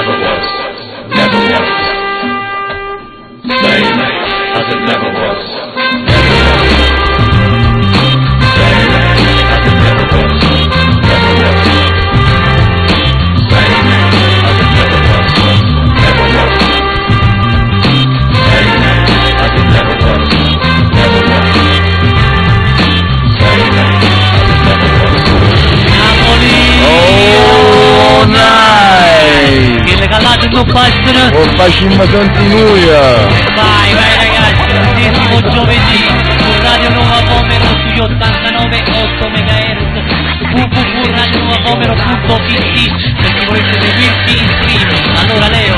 never was, never was. Same as it never was, never was. Same as it never was, never was. Same as it never was, never was. Same as it never was, never was. Same as it never was. Napoli! Oh, nice! Che le calate non passano! Oh, facciamo continuia! Vai ragazzi, l'ennesimo giovedì su Radio Nuova Vomero sugli 89.8 MHz www.radionuovavomero.it per chi volesse seguirci in streaming. Allora Leo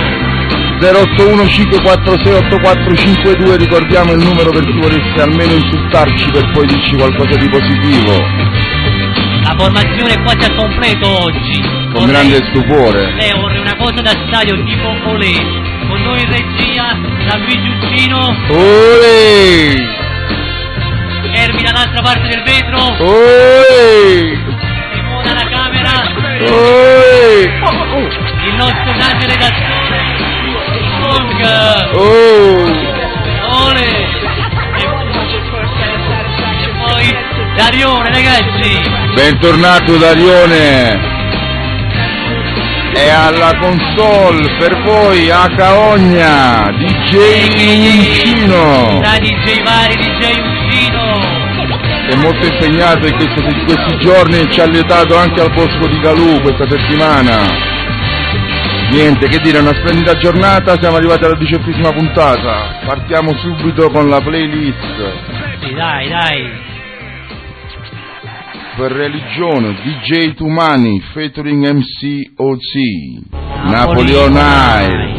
081-546-8452, ricordiamo il numero per chi volesse almeno insultarci per poi dirci qualcosa di positivo. la formazione è quasi al completo oggi. Con grande stupore. Leo vorrei una cosa da stadio tipo olè. Con noi in regia da Luigi Uccino. Olè! Ermi dall'altra parte del vetro. Olè! Simona alla camera. Olè! Il nostro grande redattore Song. Oh! Olè! E poi Darione, ragazzi. Bentornato Darione! E alla console per voi a Caogna, DJ Uncino! Da DJ Vari, DJ Uncino! È molto impegnato in questi giorni e ci ha lietato anche al Bosco di Calù questa settimana. Niente, che dire, una splendida giornata, siamo arrivati alla 10ª puntata. Partiamo subito con la playlist. Sì, dai. Per religione, DJ Tumani, featuring MC OC, Napoli on Air.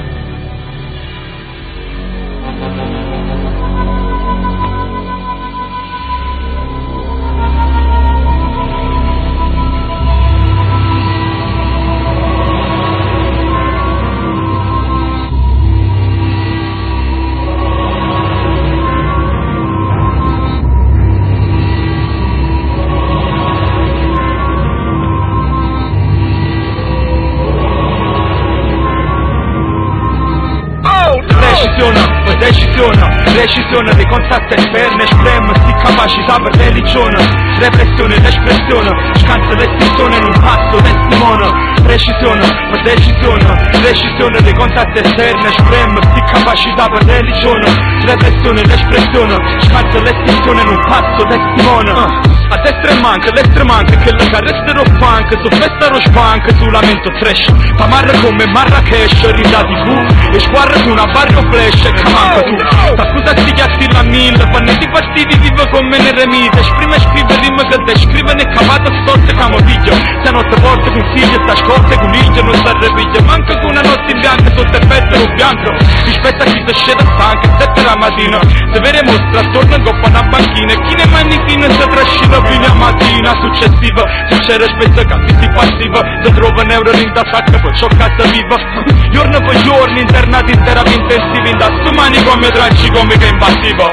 Decisione dei contatti esterni, estremi, sti capacità per religione, repressione, l'espressione, scansa l'estinzione in un passo, testimone, precisione, per decisione dei contatti esterni, estremi, sti capacità per religione, repressione, l'espressione, scansa l'estinzione in un passo, testimone. A destra e manca, che la carrestero funk, su festa lo spunk, su lamento trash, fa marra come Marrakesh, rida di fu, e squarra su una barrio flash, e camanca tu, ta scusa sti chiatti la mille, fanno di fastidi, vivo come nel remite, esprime e scrive rime che descrive ne cavata storte camodiglio, se notte porte consigli, sta scorte coniglio, non sta repiglia, manca con una notte in bianco, sotto il petto bianco, rispetta chi si scende stanca, 7 la mattina, se vede mostra, torna in coppa una banchina, chi ne manichina si trascina fino a mattina successiva, succede spesso che si passiva, si trova neurolink da sacca, poi scioccata viva, giorno per giorno, internati in terapia intensiva, in da sto manicomio tragicomico e invasivo.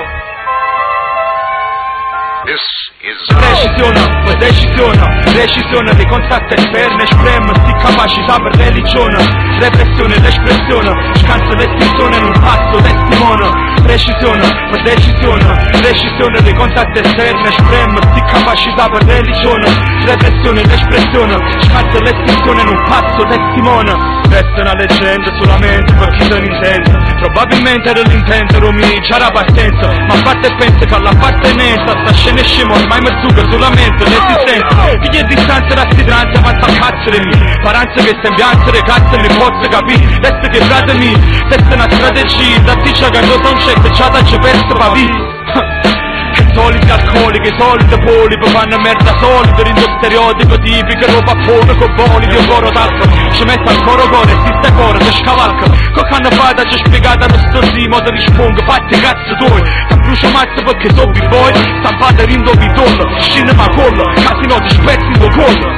Decisione dei contatti esterni, estremi, sti capacità per religione, repressione, l'espressione, scansa l'estinzione in un passo, testimone, decisione dei contatti esterni, estremi, sti capacità per religione, repressione, l'espressione, scansa l'estinzione in un passo, testimone. Resta una leggenda solamente per chi se ne intende, probabilmente era l'intento, rumigia la partenza, ma parte e pensa che all'appartenenza sta scena e scemo, ormai mezzuga solamente l'esistenza, figli e distanza la stidranza, ma sta cazzo di me, paranza che sembianze, le cazzo mi posso capire, resta che fratemi, testa una strategia, da ticcia che non sono c'è, già da c'è perso papì. Soliti alcoliche, solite polipi, fanno merda solito, rindo stereotipo tipico, roba pone con boli, io coro tasco, ci metto al coro core, esiste coro, si scavalca, che hanno fatto, ci spiegata lo storsi, modo rispongo, fatti cazzo tuoi, sta brucio mazzo perché so b-boy, stampate rindo ritorno, cinema collo, casino ti spezzi in tuo collo.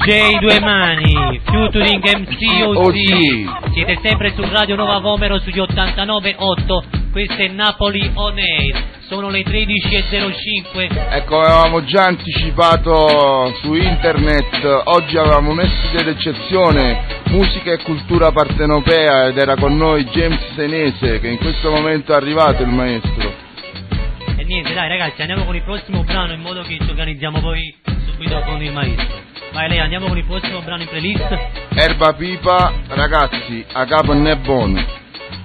DJ Due Mani, featuring MC OZ. Siete sempre su Radio Nuova Vomero sugli 89.8. Questo è Napoli On Air. Sono le 13.05. Ecco, avevamo già anticipato su internet. Oggi avevamo messo d'eccezione musica e cultura partenopea ed era con noi James Senese, che in questo momento è arrivato, il maestro. E niente, dai ragazzi, andiamo con il prossimo brano in modo che ci organizziamo poi subito con il maestro. Vai lei, andiamo con il prossimo brano in playlist. Erba Pipa, ragazzi, a capo ne è buono.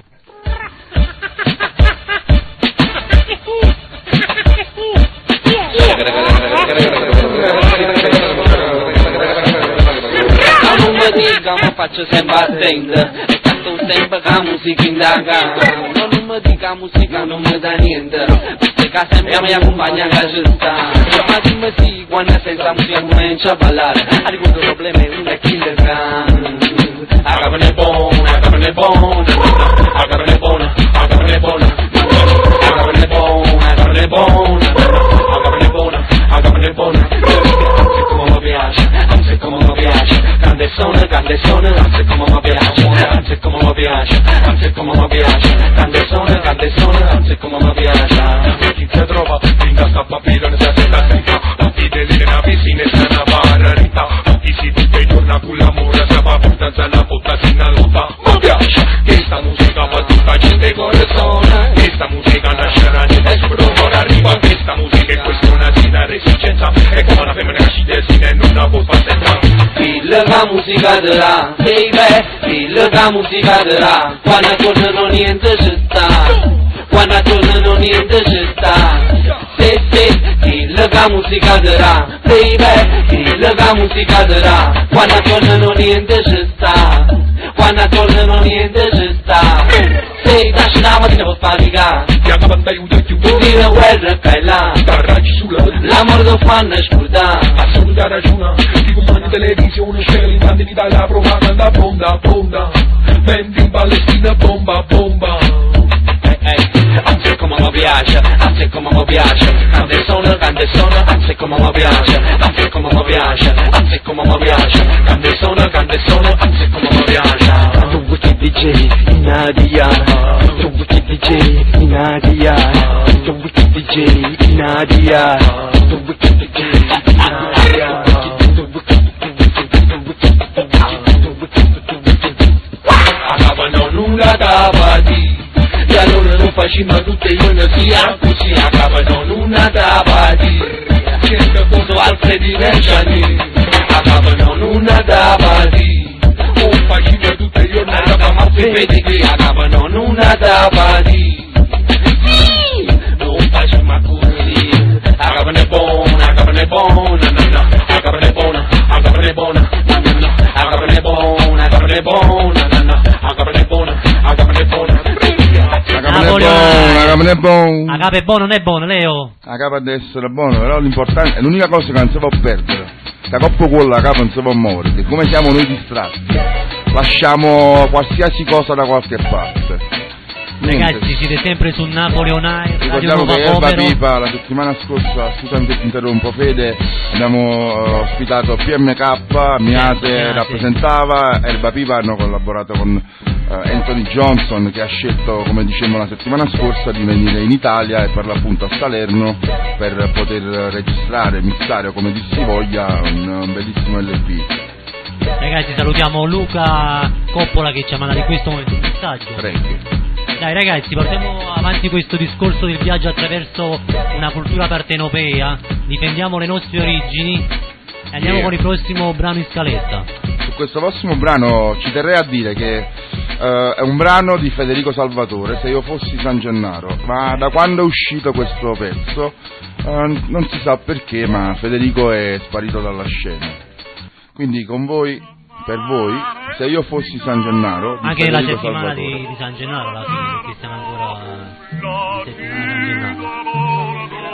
Non mi dica, ma faccio sempre attento e canto sempre che la musica indaga. Non mi dica musica non mi dà niente, perché sempre mi accompagna a città. Ma dimmi sì, quando senza musica comincia a ballare, ha ricordo problemi in un kindergarten. A capo ne buona, a capo ne buona, a capo ne buona, a capo ne buona, a capo ne buona, a capo ne buona, a capo ne buona, a capo ne buona. Come mi piace, anzi come mi piace, grande sono, anzi come mi piace, anzi come mi piace, anzi come mi piace, grande sono, anzi come mi piace. Chi si trova, finga sta papiro, ne sa se sta scritta, tutti delle navi si ne sta una barrita, tutti si tutte giorna con l'amore, se va portanza una botta si una lotta. Mi piace, che sta musica fa tutta gente corazona, che sta musica nascerà, niente spromora, arriva, che sta musica è questione di una resistenza, è come una femmina che si destina e non la può fare senza. Filla la musica de là, baby, filla la musica de là, quando tornano niente ci sta, quando tornano niente ci sta. Se, filla la musica de là, baby, filla la musica de là, quando tornano niente ci sta, quando tornano niente ci sta. Se, nasce la mattina per faticare, ti acabano da aiutare più, tu dire guerra che là, t'arrangi sulla, l'amore lo fanno scordare, assoluta ragione, ti comandi televisione, scegli in Italia, propaganda, bonda, vendi in Palestina, bomba, anzi come mi piace, anzi come mi piace, grande sono, anzi come mi piace, anzi come mi piace, anzi come mi piace, grande sono, anzi come mi piace. The wicked DJ in Nadia, the wicked DJ in Nadia, the wicked DJ in Nadia, the wicked DJ in Nadia. Acabano nulla da badi, e allora non facciamo tutte io sia così, acabano nulla da badi, cerca foto Alfredi Reggiani, acabano nulla da badi, non facciamo tutte io ma se vedi che acabano nulla da badi, non facciamo così, acabano buona, acabano buona, acabano buona, acabano buona, acabano buona, acabano buona, acabano buona, acabano buona. A capo è buono. A capo è buono, non è buono, Leo. A capo deve essere buono, però l'importante è l'unica cosa che non si può perdere. La coppa quella a capo non si può muovere. Come siamo noi distratti, lasciamo qualsiasi cosa da qualche parte. Niente. Ragazzi, siete sempre su Napoli On Air. Ricordiamo che Erba Pipa la settimana scorsa, scusami se ti interrompo Fede, abbiamo ospitato PMK, Miate rappresentava, Erba Pipa hanno collaborato con Anthony Johnson, che ha scelto, come dicevamo la settimana scorsa, di venire in Italia e per l'appunto a Salerno per poter registrare, mixare o come dir si voglia un bellissimo LP. Ragazzi, salutiamo Luca Coppola che ci ha mandato in questo momento un messaggio. Prego. Dai ragazzi, portiamo avanti questo discorso del viaggio attraverso una cultura partenopea, difendiamo le nostre origini e andiamo con il prossimo brano in scaletta. Su questo prossimo brano ci terrei a dire che è un brano di Federico Salvatore, Se io fossi San Gennaro, ma da quando è uscito questo pezzo non si sa perché, ma Federico è sparito dalla scena. Quindi con voi, per voi, Se io fossi San Gennaro, anche Federico la settimana Salvatore. di San Gennaro alla fine, perché stiamo ancora in settimana di San Gennaro.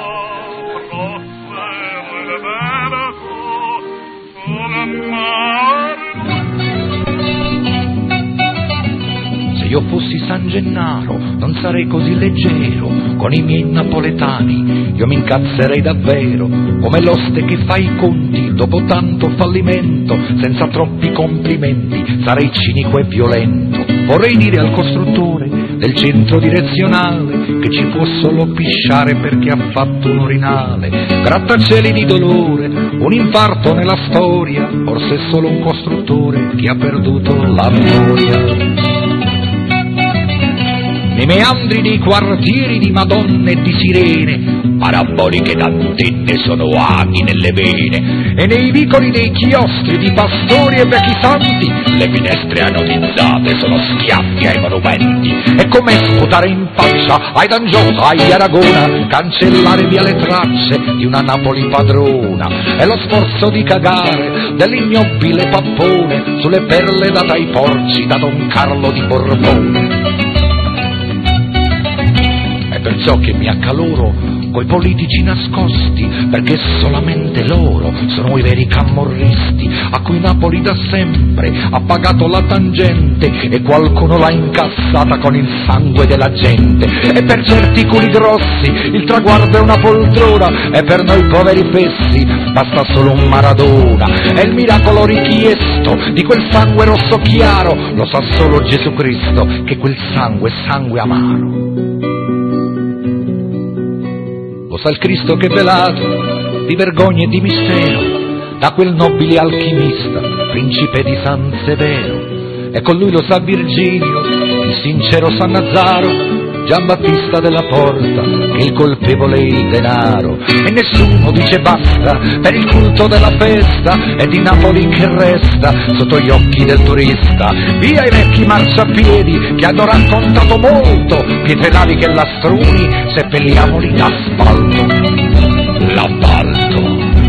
Se io fossi San Gennaro non sarei così leggero, con i miei napoletani io mi incazzerei davvero, come l'oste che fa i conti dopo tanto fallimento, senza troppi complimenti, sarei cinico e violento. Vorrei dire al costruttore del centro direzionale che ci può solo pisciare perché ha fatto un urinale, grattacieli di dolore, un infarto nella storia, forse è solo un costruttore che ha perduto la memoria. Nei meandri dei quartieri di Madonne e di Sirene, paraboliche d'antenne sono aghi nelle vene, e nei vicoli dei chiostri di pastori e vecchi santi le finestre anodizzate sono schiaffi ai monumenti. È come sputare in faccia ai D'Angiosa, ai Aragona, cancellare via le tracce di una Napoli padrona. È lo sforzo di cagare dell'ignobile pappone sulle perle date ai porci da Don Carlo di Borbone. Perciò che mi accaloro coi politici nascosti, perché solamente loro sono i veri camorristi, a cui Napoli da sempre ha pagato la tangente e qualcuno l'ha incassata con il sangue della gente. E per certi culi grossi il traguardo è una poltrona, e per noi poveri fessi basta solo un Maradona. È il miracolo richiesto di quel sangue rosso chiaro, lo sa solo Gesù Cristo che quel sangue è sangue amaro. Lo sa il Cristo che velato di vergogna e di mistero da quel nobile alchimista, principe di San Severo, e con lui lo sa Virgilio, il sincero San Nazzaro, Giambattista della Porta, che il colpevole è il denaro. E nessuno dice basta per il culto della festa, e di Napoli che resta sotto gli occhi del turista. Via i vecchi marciapiedi che hanno raccontato molto, pietre laviche e lastruni, seppelliamoli d'asfalto. L'appalto.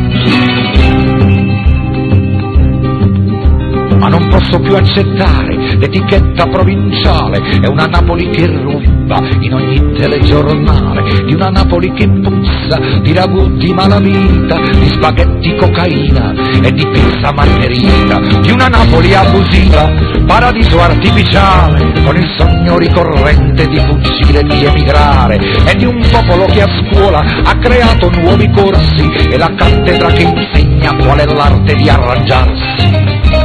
Ma non posso più accettare l'etichetta provinciale, è una Napoli che ruba in ogni telegiornale, di una Napoli che puzza di ragù di malavita, di spaghetti cocaina e di pizza margherita, di una Napoli abusiva, paradiso artificiale, con il sogno ricorrente di fuggire, di emigrare, e di un popolo che a scuola ha creato nuovi corsi e la cattedra che insegna qual è l'arte di arrangiarsi.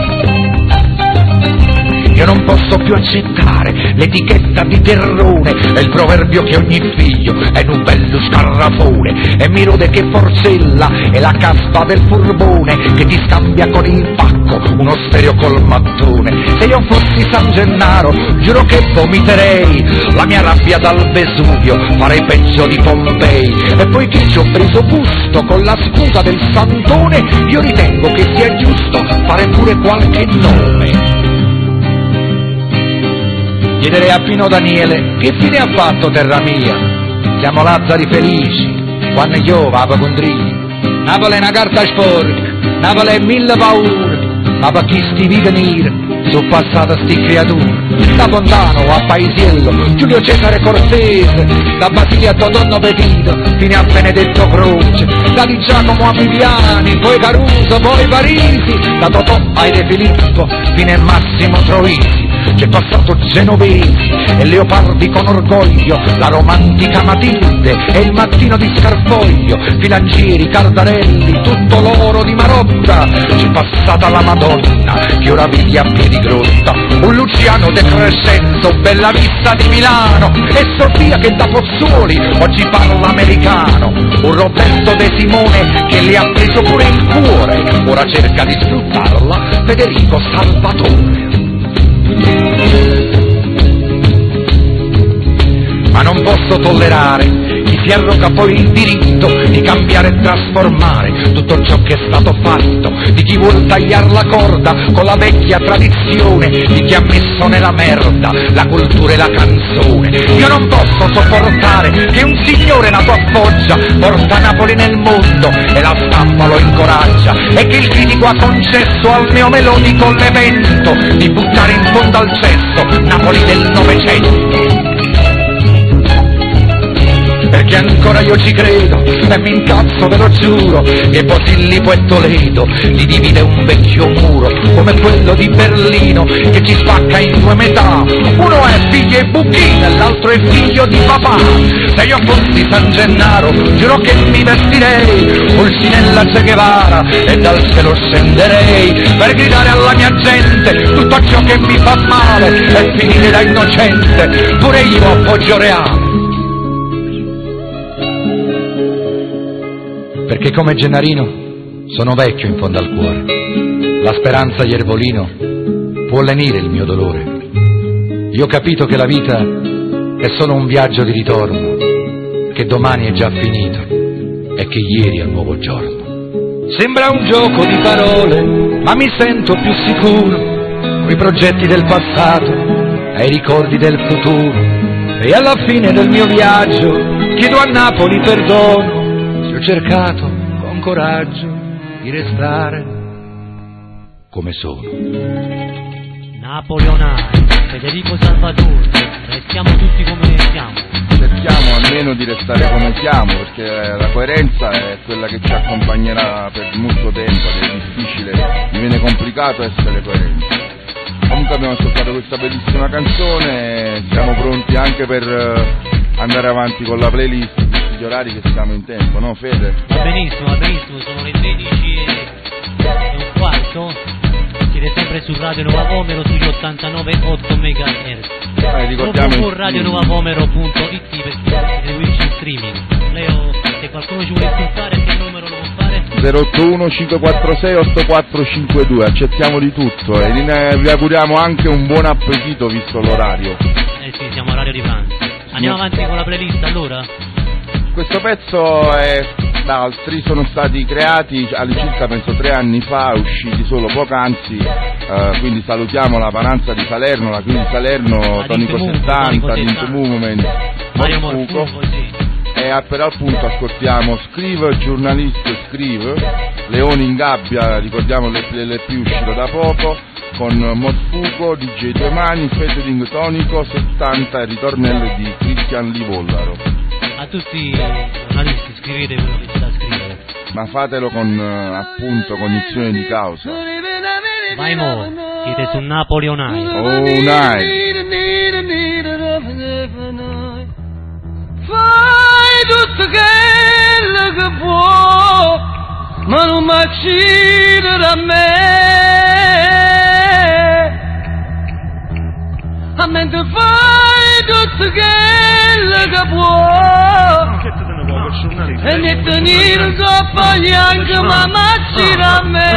Io non posso più accettare l'etichetta di terrone e il proverbio che ogni figlio è un bello scarrafone, e mi rode che Forcella è la caspa del furbone che ti scambia con il pacco uno stereo col mattone. Se io fossi San Gennaro giuro che vomiterei la mia rabbia dal Vesuvio, farei peggio di Pompei, e poiché ci ho preso gusto con la scusa del santone, io ritengo che sia giusto fare pure qualche nome. Chiederei a Pino Daniele che fine ha fatto terra mia, siamo Lazzari felici quando io vado con Drigli. Napoli è una carta sporca, Napoli è mille paure, ma per chi sti venire sono passate sti creature. Da Fontano a Paisiello, Giulio Cesare Cortese, da Basile a Dodonno Petito fino a Benedetto Croce, da Di Giacomo a Viviani, poi Caruso, poi Parisi, da Totò ai De Filippo fino a Massimo Troisi. C'è passato Genovesi e Leopardi con orgoglio, la romantica Matilde e il mattino di Scarfoglio, Filangieri, Cardarelli, tutto l'oro di Marotta. C'è passata la Madonna che ora vedi a piedi grotta, un Luciano De Crescenzo, Bella Vista di Milano, e Sofia che da Pozzuoli oggi parla americano, un Roberto De Simone che le ha preso pure il cuore, ora cerca di sfruttarla Federico Salvatore. Ma non posso tollerare chi si arroga poi il diritto di cambiare e trasformare tutto ciò che è stato fatto, di chi vuol tagliare la corda con la vecchia tradizione, di chi ha messo nella merda la cultura e la canzone. Io non posso sopportare che un signore nato a Foggia porta Napoli nel mondo e la stampa lo incoraggia, e che il critico ha concesso al neomelodico l'evento di buttare in fondo al cesso Napoli del Novecento. Perché ancora ancora io ci credo e mi incazzo, ve lo giuro, che Posillipo e Toledo li divide un vecchio muro, come quello di Berlino che ci spacca in due metà. Uno è figlio e buchino e l'altro è figlio di papà. Se io fossi San Gennaro giuro che mi vestirei Pulcinella Che Guevara e dal cielo scenderei per gridare alla mia gente tutto ciò che mi fa male e finire da innocente pure io a Poggio Reale. Perché come Gennarino sono vecchio in fondo al cuore, la speranza di Ervolino può lenire il mio dolore. Io ho capito che la vita è solo un viaggio di ritorno, che domani è già finito e che ieri è un nuovo giorno. Sembra un gioco di parole, ma mi sento più sicuro coi progetti del passato, ai ricordi del futuro, e alla fine del mio viaggio chiedo a Napoli perdono se ho cercato con coraggio di restare come sono. Napoli on Air, Federico Salvatore, restiamo tutti come siamo. Cerchiamo almeno di restare come siamo, perché la coerenza è quella che ci accompagnerà per molto tempo ed è difficile, diviene complicato essere coerenti. Comunque abbiamo ascoltato questa bellissima canzone, siamo pronti anche per andare avanti con la playlist, tutti gli orari che siamo in tempo, no Fede? Va benissimo, sono le 13:15. Siete sempre su Radio Nuova Vomero sugli 89.8 MHz. Ricordiamo radionovavomero.it per seguirci in streaming. Leo, se qualcuno ci vuole insultare, che numero lo può fare? 081 546 8452, accettiamo di tutto e vi auguriamo anche un buon appetito visto l'orario. Sì, siamo all'orario di pranzo. Andiamo avanti con la playlist allora? Questo pezzo è da altri, sono stati creati all'incirca penso 3 anni fa, usciti solo poc'anzi, quindi salutiamo la Paranza di Salerno, la Crisi di Salerno, Tonico 70, Dint Movement, Mario Morfuco, sì. E per appunto ascoltiamo Scrive, Giornalista Scrive, Leoni in Gabbia, ricordiamo l'LP uscito da poco, con Morfuco, DJ Due Mani, Featuring Tonico 70 e ritornello di Cristian Livollaro. A tutti i giornalisti scrivete quello che c'è da scrivere, ma fatelo con appunto cognizione di causa. Vai mo, siete su Napoli on Air. Oh Night. Fai tutto quello che può, ma non mi uccidere da me. A mentre fai tutto quello che può e ne tenere troppo neanche ma macina a me.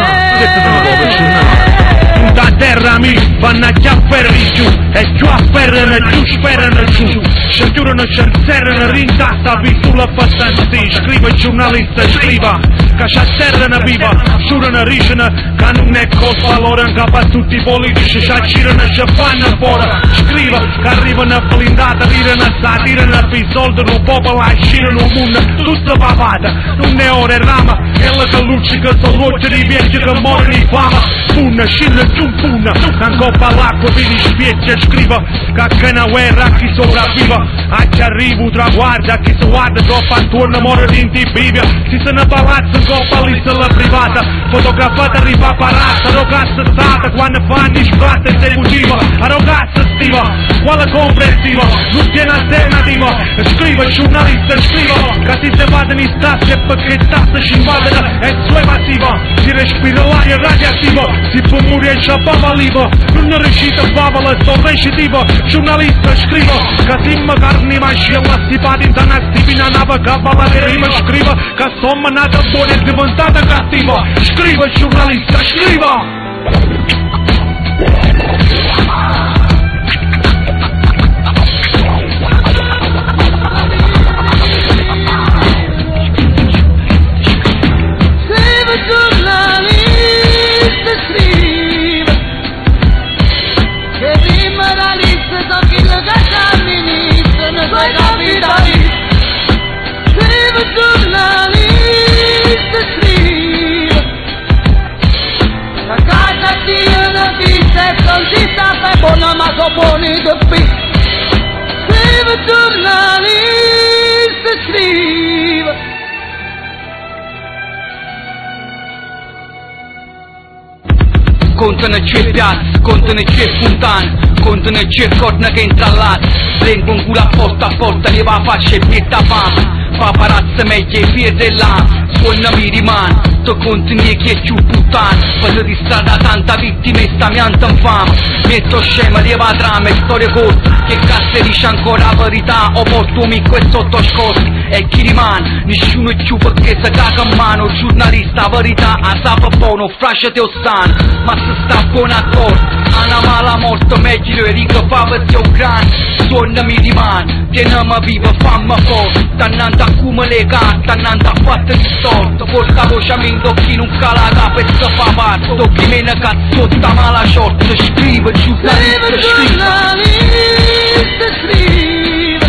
Da terra mi vanno a chiappare giù e giù afferrano giù sperano giù, se giurano se serrano rintasta sulla passanti, scrive il giornalista scriva che c'è terra viva, giurano risciano che non è colpa loro, che per tutti i politici ci girano e ci fanno fuori, scriva che arrivano blindati, tirano sta, tirano per i soldi, un popolo ascirano un mondo tutto papata, non è ora rama, quella che luccica salute di viaggi che muore di fama, punna, scilla giù punna, ancora all'acqua vedi spieggia scriva che una guerra a chi sopravviva, a chi arriva traguarda, a chi si guarda troppo attorno muore di intibibia, si se ne palazzo in coppa all'isola privata, fotografata ripaparata, ragazza stata, quando fanno splatta esecutiva, a ragazza stiva, quale comprensiva, non tiene alternativa, scriva giornalista scriva, che si se vada in stazza perché stazza ci invadono e su evasiva, si respira l'aria radioattiva, si può morire a Bavalivo, non riuscite a Bavala, sto recitivo, giornalista scrivo, che simma carni mascella, si pati in tanasti, fino a nava cavala che rima scriva, che somma nata buona e diventata cattiva, scriva giornalista, scriva! Buona ma so buoni di qui, scrive giornalista, scrive Contano c'è piazza, contano c'è fontana, contano c'è corna che entra là. Vengo un culo a porta, li va a faccia e pietta fame. Paparazzi meglio e pierde là. Suona mi rimane, to continui che è più puttana. Poi di strada tanta vittima e sta mianta in fama. Metto scema, lieva trama e storie corte. Che cazzo dice ancora la verità, o porto mico e sotto scorsi. E chi rimane, nessuno è più perché se caga in mano. Giornalista, verità, a sapo buono, flascia te ossano. Ma se sta buon accordo, a una mala morte, meglio e rico favati o grande. Suona mi rimane, teniamo vivo, fammi forte. Tannante a come le carte, tannante a fatte di storto. Porta voce a me in occhi, non cala la pezza fa parte. Tocchi me ne cazzotta mala short, scrive giornalista, scrive.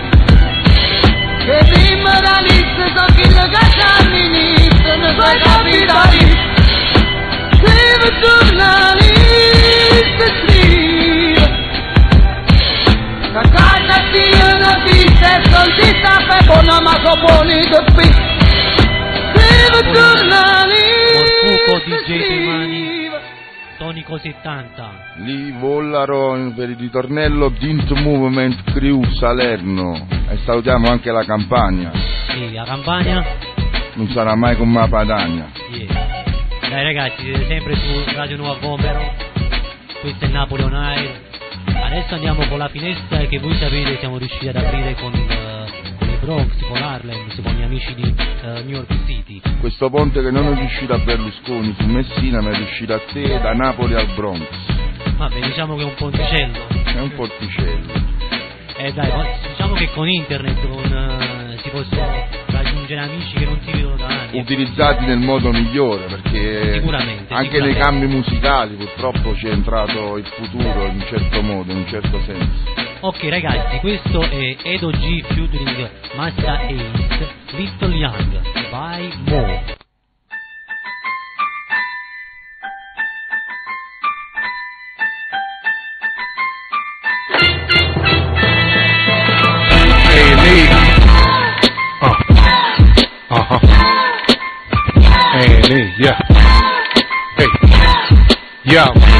Che immoralista so chi le cacciamministra, ne so capitalista. Scrive giornalista, scrive. La canna sia una pista e soldi sta per buona ma so buoni di qui. Scrive giornalista, DJ Mani, Tonico 70. Lì Vollaro per il ritornello Dint Movement Crew Salerno. E salutiamo anche la Campania. Sì, la Campania non sarà mai come la Padania. Yeah. Dai ragazzi, siete sempre su Radio Nuova Vomero. Questo è Napoli On Air. Adesso andiamo con la finestra che voi sapete siamo riusciti ad aprire con i Bronx, con Harlem, con gli amici di New York City. Questo ponte che non è riuscito a Berlusconi su Messina, ma è riuscito a te da Napoli al Bronx. Vabbè, diciamo che è un ponticello. È un porticello. Dai, diciamo che con internet si possono raggiungere amici che non si vedono da anni. Utilizzati nel modo migliore, perché sicuramente, anche nei cambi musicali purtroppo ci è entrato il futuro in un certo modo, in un certo senso. Ok ragazzi, questo è Edo G featuring Massa Ace, Little Young, by Mo. Hey, Lee, yeah. Hey, yo.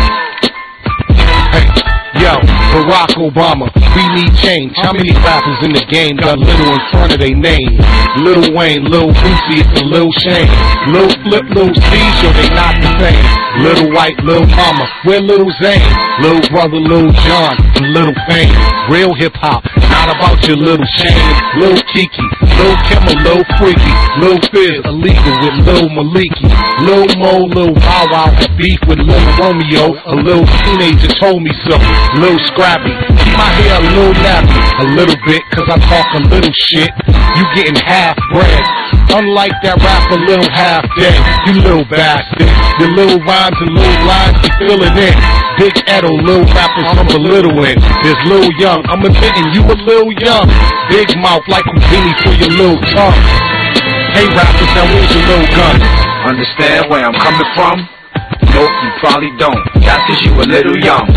Hey, yo, Barack Obama, we need change. How many rappers in the game got little in front of their name? Lil Wayne, Lil Boosie, it's a Lil Shane. Lil Flip, Lil Seizure, they not the same. Little White, Lil Mama, where Lil Zane? Lil Brother, Lil John, and Lil Fame. Real hip-hop, not about your little shame. Lil Kiki, Lil Kimmer, Lil Freaky. Lil Fizz, illegal with Lil Maliki. Lil Mo, Lil Bow Wow, beef with Lil Romeo. A little teenager told me so. Lil Scrappy, keep my hair a little nappy. A little bit, cause I talk a little shit. You getting half bread. Unlike that rapper, little half dead. You little bastard. Your little rhymes and little lines be filling in. Big Edo, little rappers, I'm belittling. There's Lil Young, I'm admitting you a little young. Big mouth like Houdini for your little tongue. Hey rappers, now where's your little gun? Understand where I'm coming from? Nope, you probably don't. That's cause you a little young.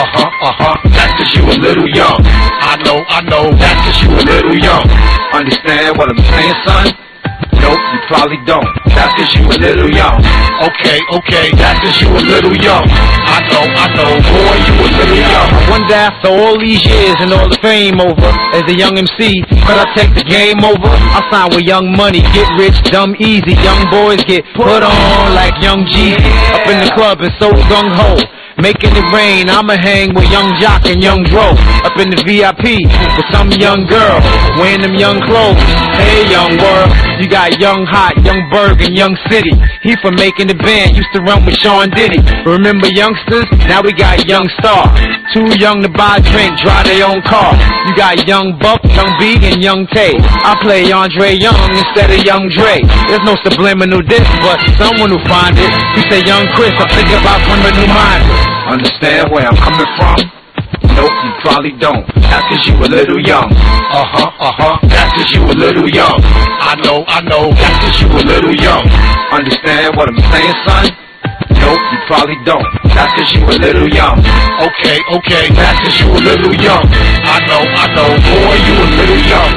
That's cause you a little young. I know. That's cause you a little young. Understand what I'm saying, son? Nope, you probably don't. That's cause you a little young. Okay. That's cause you a little young. I know. Boy, you a little young. I wonder after all these years and all the fame over, as a young MC, could I take the game over? I sign with Young Money, get rich, dumb easy. Young boys get put on like Young Jeezy. Up in the club and so gung-ho, making it rain. I'ma hang with Young Jock and Young Dro. Up in the VIP with some young girl wearing them young clothes. Hey, young world, you got Young Hot, Young Berg, and Young City. He from making the band, used to run with Sean Diddy. Remember youngsters? Now we got Young Star. Too young to buy a drink, drive their own car. You got Young Buck, Young B, and Young Tay. I play Andre Young instead of Young Dre. There's no subliminal diss, but someone will find it. You say Young Chris, I'm thinking about criminal minded. Understand where I'm coming from? Nope, you probably don't. That's cause you a little young. That's cause you a little young. I know. That's cause you a little young. Understand what I'm saying, son? Nope, you probably don't. That's cause you a little young. Okay. That's cause you a little young. I know. Boy, you a little young.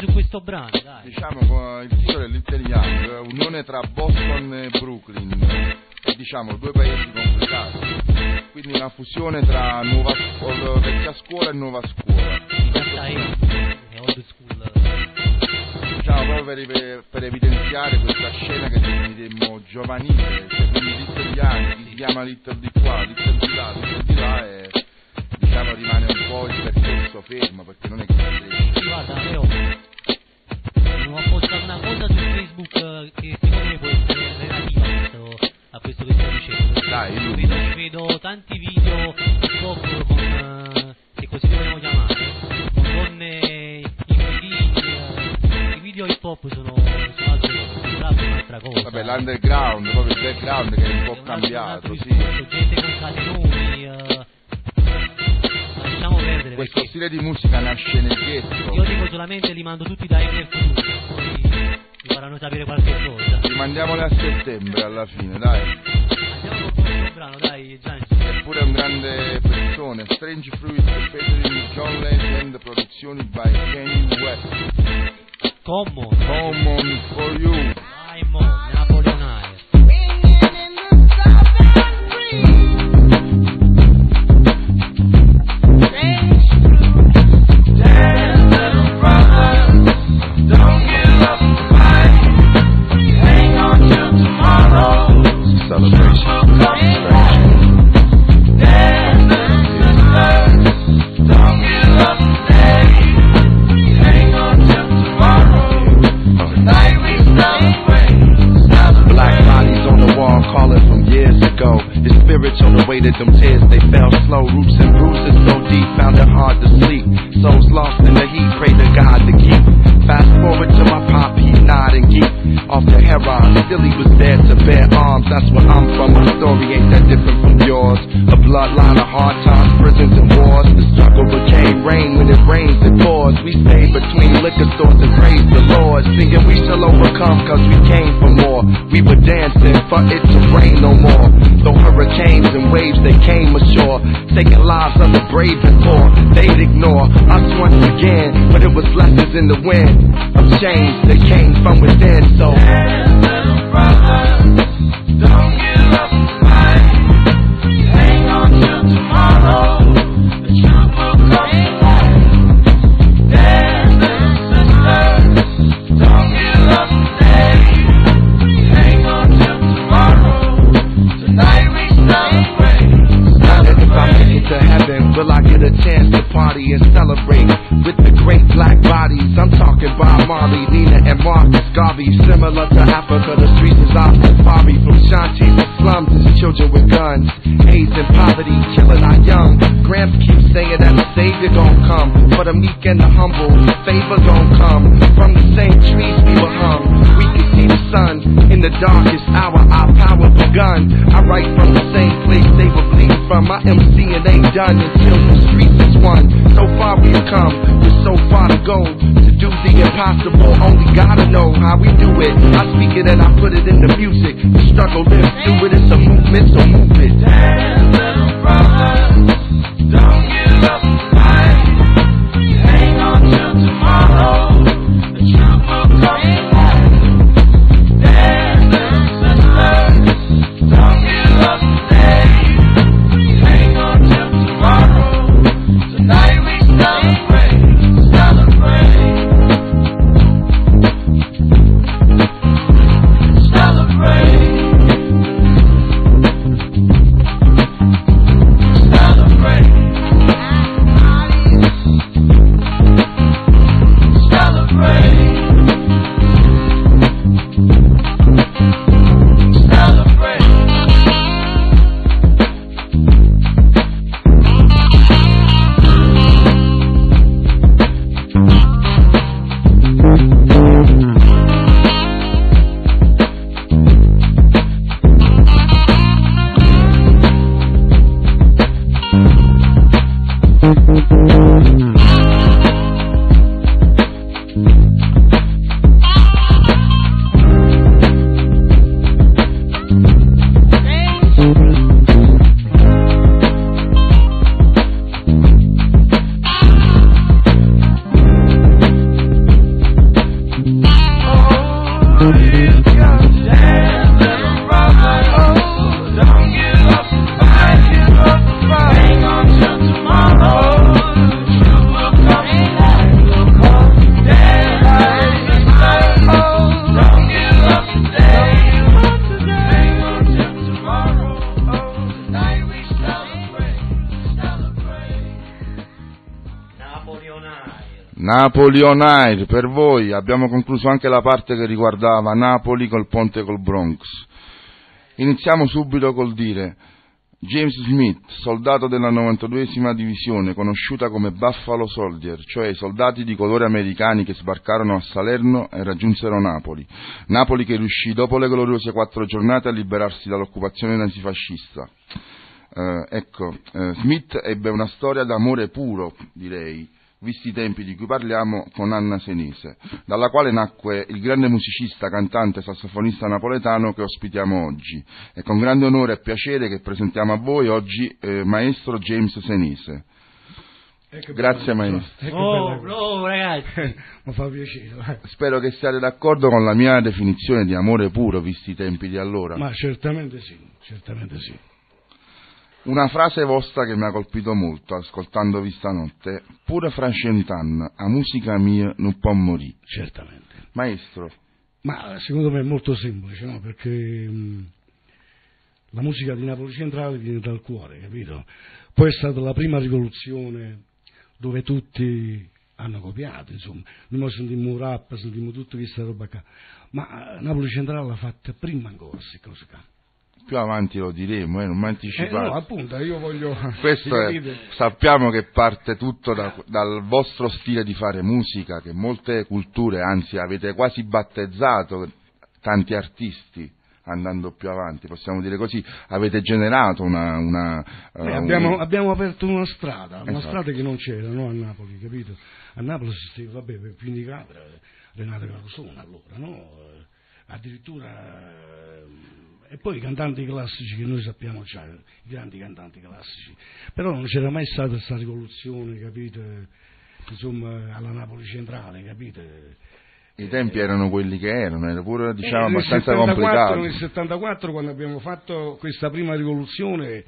su questo brano, dai. Diciamo il titolo è Little Young, unione tra Boston e Brooklyn, diciamo due paesi complicati, quindi una fusione tra vecchia scuola e nuova scuola. In realtà è old school. Diciamo proprio per evidenziare questa scena che definiremmo giovanile, cioè quindi Little Young, chi si chiama Little di qua, Little di là, Little di là e diciamo rimane un po' il percorso fermo perché non è che si cresce. Sì, guarda, Leo, ho postato una cosa su Facebook che secondo me può essere relativa a questo che stai dicendo. Dai, vedo tanti video TikTok con, se così lo vogliamo chiamare, con donne i video hip hop sono altre cose, il rap è un'altra cosa. Vabbè, l'underground, proprio il background che è un po' cambiato, sì. Gente con catenoni, lasciamo perdere. Questo stile di musica nasce nel ghetto. Io dico solamente li mando tutti da MF Futuro, poi mi faranno sapere qualche cosa. Rimandiamoli a settembre alla fine, dai. Andiamo con questo brano, dai, Gianni. Eppure è un grande persone, Strange Fruit, featuring John Legend, produzioni by Kanye West. Common for you. Simon, Napoleonaire. On the way that them tears, they fell slow. Roots and bruises so deep, found it hard to sleep. Souls lost in the heat, pray to God to keep. Fast forward to my pop, he nod and geek. Off the heron, still he was there to bear arms. That's where I'm from, my story ain't that different from yours. A bloodline of hard times, prisons and wars. The struggle became rain, when it rains it pours. We stayed between liquor stores and praise the Lord. Singing we shall overcome, cause we came for more. We were dancing for it to rain no more. Though hurricanes and waves they came ashore, taking lives of the brave and poor. They'd ignore us once again, but it was lessons in the wind of change that came from within. So dance, little brother, don't give up the fight. Hang on till tomorrow, the truth will come to light. Dance, little sister, don't give up today. Hang on till tomorrow, tonight we celebrate. If I make it to heaven, will I get a chance to party and celebrate with the great black bodies? I'm talking about Marley, Nina, and Marcus Garvey. Similar to Africa, the streets is our safari. From Shanti to slums, it's children with guns. AIDS and poverty killing our young. Gramps keep saying that the Savior gon' come. For the meek and the humble, favor gon' come. From the same trees we were hung, we can see the sun. In the darkest hour, our power begun. I write from the same place they were bleeding from. My MCing ain't done until the streets is won. So far we've come, with so far to go. To do the impossible, only gotta know how we do it. I speak it and I put it in the music. The struggle lives through it, it's a movement, so move it. Dance, little brother, don't give up the fight. Hang on till tomorrow, the truth will come to light. Dance, little sister, don't give up today. Hang on till tomorrow, tonight we celebrate, celebrate. Celebrate. Napoli on air, per voi. Abbiamo concluso anche la parte che riguardava Napoli col ponte col Bronx. Iniziamo subito col dire: James Smith, soldato della 92esima divisione, conosciuta come Buffalo Soldier, cioè i soldati di colore americani che sbarcarono a Salerno e raggiunsero Napoli. Napoli che riuscì dopo le gloriose 4 giornate a liberarsi dall'occupazione nazifascista. Smith ebbe una storia d'amore puro, direi, visti i tempi di cui parliamo, con Anna Senese, dalla quale nacque il grande musicista, cantante e sassofonista napoletano che ospitiamo oggi. È con grande onore e piacere che presentiamo a voi oggi maestro James Senese. Grazie maestro. No, ragazzi. Mi fa piacere. Spero che siate d'accordo con la mia definizione di amore puro, visti i tempi di allora. Ma certamente sì, certamente sì. Una frase vostra che mi ha colpito molto ascoltandovi stanotte: pure fra 100 anni, a musica mia non può morire. Certamente. Maestro. Ma secondo me è molto semplice, no? Perché la musica di Napoli Centrale viene dal cuore, capito? Poi è stata la prima rivoluzione dove tutti hanno copiato, insomma. Noi sentimmo rap, sentimmo tutta questa roba qua. Ma Napoli Centrale l'ha fatta prima ancora, queste cose qua. Più avanti lo diremo, non mi anticipate. No, appunto, io voglio... Questo sappiamo che parte tutto dal vostro stile di fare musica, che molte culture, anzi avete quasi battezzato tanti artisti andando più avanti, possiamo dire così, avete generato abbiamo aperto una strada, esatto. Strada che non c'era, no, a Napoli, capito? A Napoli esisteva, vabbè, per Pini Capra, Renato Carosone allora, no? Addirittura... E poi i cantanti classici che noi sappiamo già, i grandi cantanti classici, però non c'era mai stata questa rivoluzione, capite, insomma, alla Napoli Centrale, capite? I tempi erano quelli che erano, era pure, diciamo, abbastanza complicato. Nel 74, quando abbiamo fatto questa prima rivoluzione,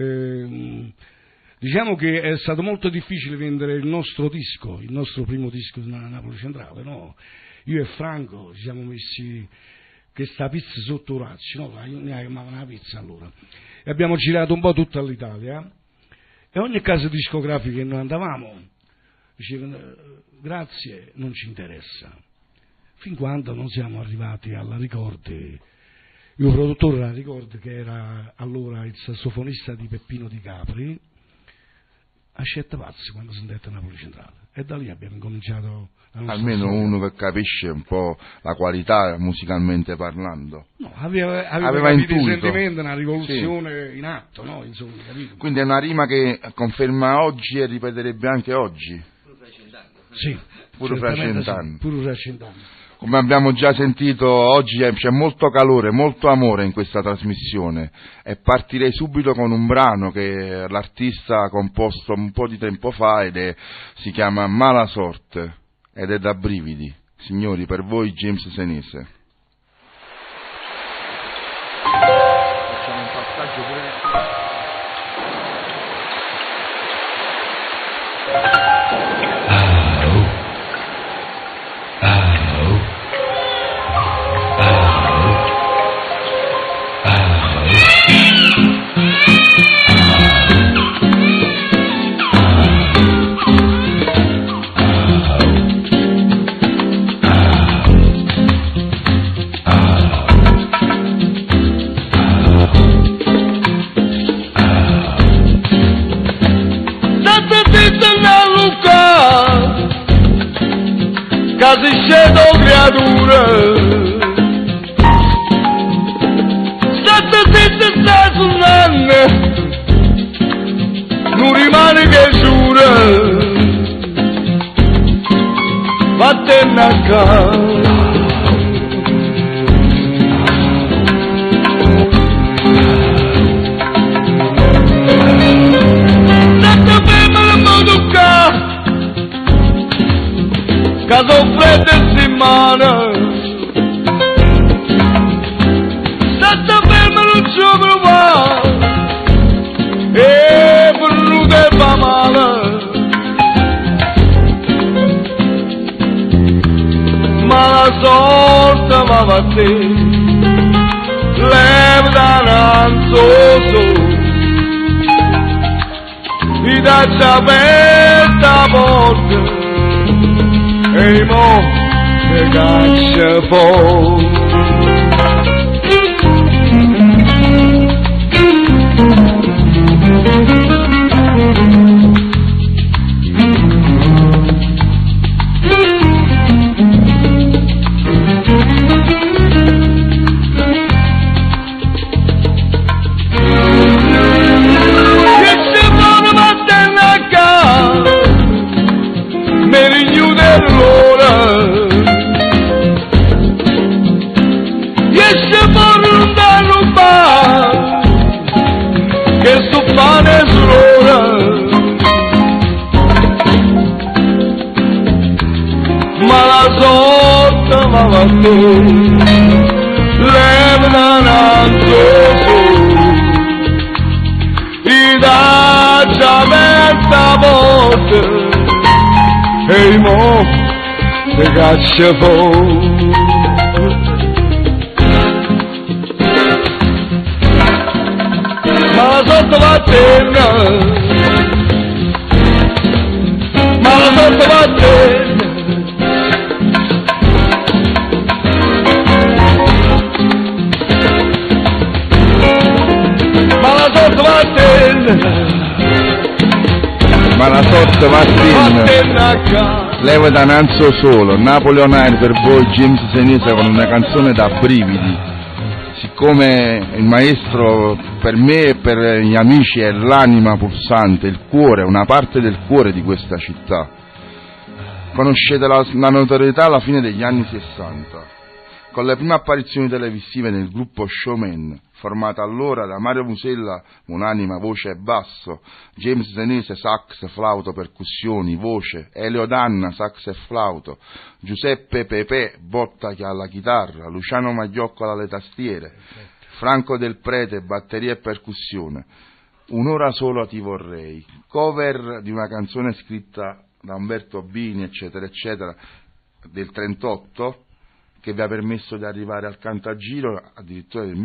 diciamo che è stato molto difficile vendere il nostro disco, il nostro primo disco nella Napoli Centrale, no? Io e Franco ci siamo messi questa pizza sotto Orazio, no? Io ne chiamavo una pizza allora, e abbiamo girato un po' tutta l'Italia, e ogni casa discografica che noi andavamo dicevano grazie, non ci interessa, fin quando non siamo arrivati alla Ricordi. Il produttore della Ricordi, che era allora il sassofonista di Peppino Di Capri, a scelta pazzi quando si è detto Napoli Centrale, e da lì abbiamo cominciato almeno storia. Uno che capisce un po' la qualità musicalmente parlando. No, aveva intuito il sentimento, una rivoluzione in atto, no? Insomma, capito? Quindi è una rima che conferma oggi e ripeterebbe anche oggi. Sì, pure fra 100 anni. Pure fra 100 anni. Come abbiamo già sentito oggi c'è molto calore, molto amore in questa trasmissione, e partirei subito con un brano che l'artista ha composto un po' di tempo fa si chiama Mala Sorte ed è da brividi. Signori, per voi James Senese. Facciamo un passaggio pure. Casi scedo creature, state zitte, stai suonando, non rimane che giura, vattene a casa. Caso freddo e settimana, stata ferma non ci prova, e venuta e fa male, ma la sorte va a te, leva da nanzoso, ti dà aperta porta. e mo te caccia fuori. Ehi mo, te caccia fuori. Ma la sotto va a terra, ma la sotto va a terra. Ma la sotto va a terra. Ma la sotto Martin, leva da Nanzo solo, Napoleon Air per voi, James Senese con una canzone da brividi. Siccome il maestro per me e per gli amici è l'anima pulsante, il cuore, una parte del cuore di questa città. Conoscete la notorietà alla fine degli anni 60, con le prime apparizioni televisive nel gruppo Showman, formata allora da Mario Musella, un'anima voce e basso, James Senese sax, flauto, percussioni, voce, Elio Danna sax e flauto, Giuseppe Pepe Bottacchi alla chitarra, Luciano Maglioccola alle tastiere, Franco Del Prete batteria e percussione. Un'ora solo ti vorrei, cover di una canzone scritta da Umberto Bini eccetera eccetera del 38, che vi ha permesso di arrivare al Cantagiro addirittura nel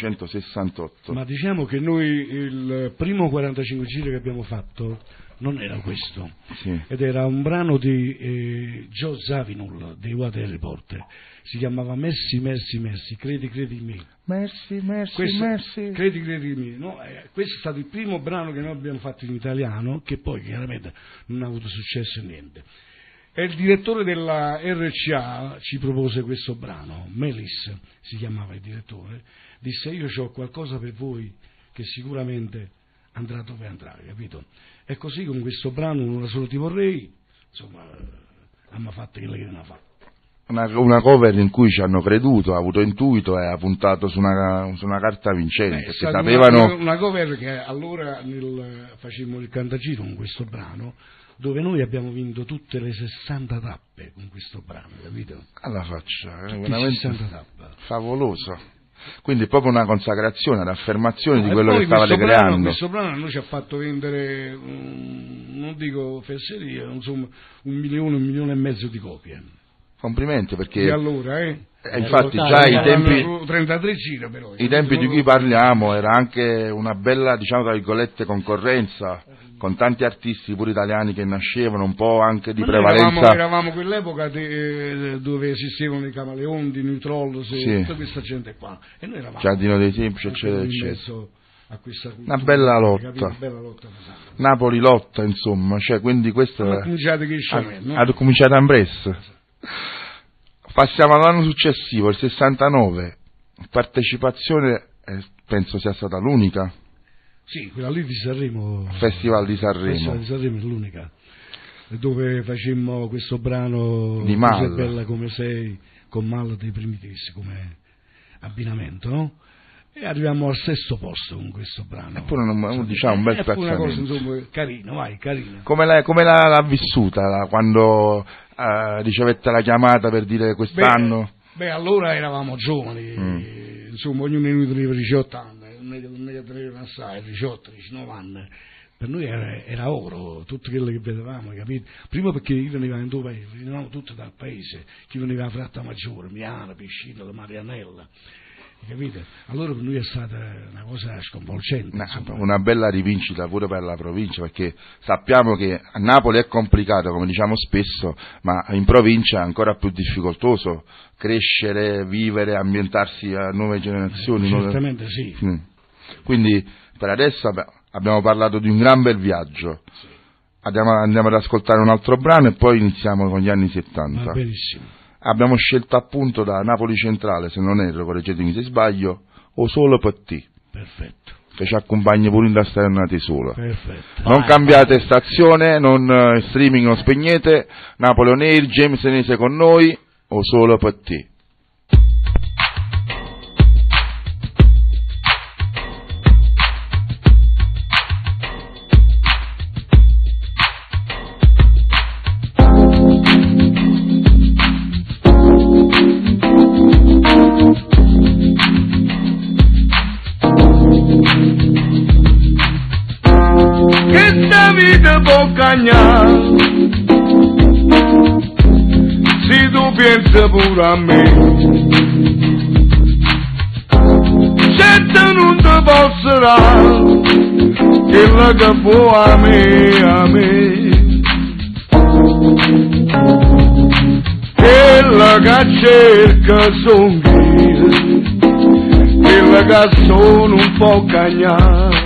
1968. Ma diciamo che noi il primo 45 giri che abbiamo fatto non era questo, sì. Ed era un brano di Joe Zawinul dei Water Reporter, si chiamava Messi, Messi, Messi, credi in me. Messi, Messi, questo, Messi. Credi in me, no? Questo è stato il primo brano che noi abbiamo fatto in italiano, che poi chiaramente non ha avuto successo niente. E il direttore della RCA ci propose questo brano, Melis si chiamava il direttore, disse io ho qualcosa per voi che sicuramente andrà dove andrà, capito? E così con questo brano, Un'ora solo ti vorrei, insomma, abbiamo fatto quello che ne ha fatto. Una cover in cui ci hanno creduto, ha avuto intuito e ha puntato su una carta vincente. Che sapevano... una cover che allora facemmo il Cantagiro con questo brano, dove noi abbiamo vinto tutte le 60 tappe con questo brano, capito? Alla faccia, tutte veramente 60 tappe. Favoloso. Quindi proprio una consacrazione, un'affermazione di quello che stavate creando. Questo brano a noi ci ha fatto vendere, non dico fesseria, insomma, 1 milione e mezzo di copie. Complimenti, perché... E allora, infatti già i tempi... 33 giri però. I tempi di cui parliamo era anche una bella, diciamo tra virgolette, concorrenza, con tanti artisti pure italiani che nascevano, un po' anche di prevalenza... Eravamo quell'epoca dove esistevano i Camaleonti, i Neutrollos, sì. Tutta questa gente qua. E noi eravamo... Giardino dei Semplici, eccetera, eccetera. A questa cultura, una bella lotta. Una bella lotta Napoli lotta, insomma, cioè quindi questo... Ha cominciato a Brest. Passiamo all'anno successivo, il 69, partecipazione penso sia stata l'unica. Sì, quella lì di Sanremo. Festival di Sanremo. Festival di Sanremo è l'unica, dove facemmo questo brano di Mal. Cos'è bella come sei, con Mal dei Primitivs come abbinamento, no? E arriviamo al 6° posto con questo brano. Eppure diciamo un bel piazzamento. È una cosa, insomma, carina. Come l'ha vissuta quando ricevette la chiamata per dire quest'anno? Beh, allora eravamo giovani, insomma, ognuno di noi teneva 18 anni, non ne teneva assai, 18, 19 anni. Per noi era oro, tutto quello che vedevamo, capito? Prima perché io veniva in due paesi, venivamo tutti dal paese, chi veniva a Fratta Maggiore, Miana, Piscina, la Marianella. capite? Allora per lui è stata una cosa sconvolgente. Una bella rivincita pure per la provincia, perché sappiamo che a Napoli è complicato, come diciamo spesso, ma in provincia è ancora più difficoltoso crescere, vivere, ambientarsi a nuove generazioni. Certamente sì. Quindi per adesso abbiamo parlato di un gran bel viaggio. Sì. Andiamo ad ascoltare un altro brano e poi iniziamo con gli anni 70. Va benissimo. Abbiamo scelto appunto da Napoli Centrale, se non erro, correggetemi se sbaglio, O Solo per te. Perfetto. Che ci accompagna pure in la sternata sola. Perfetto. Non cambiate stazione, non streaming, non spegnete. Napoli On Air, James Senese con noi, O Solo per te. Si tu piensi pure a me, se te non ti passerà quello che può a me, quello che cerca son io, quello che sono un po' cagnato.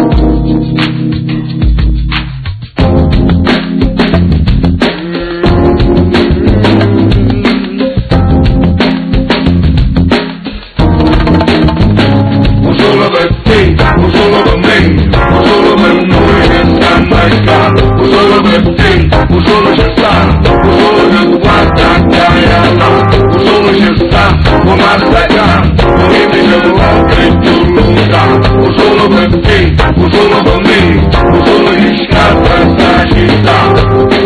O solo per me, o solo per noi che stanno al capo, o solo per te, o solo c'è sta, o solo che tu guarda a casa, o solo c'è sta, o massacra, o che mi c'è l'occhio più lontano, o solo per te, o solo per me, o solo che scappa sta città.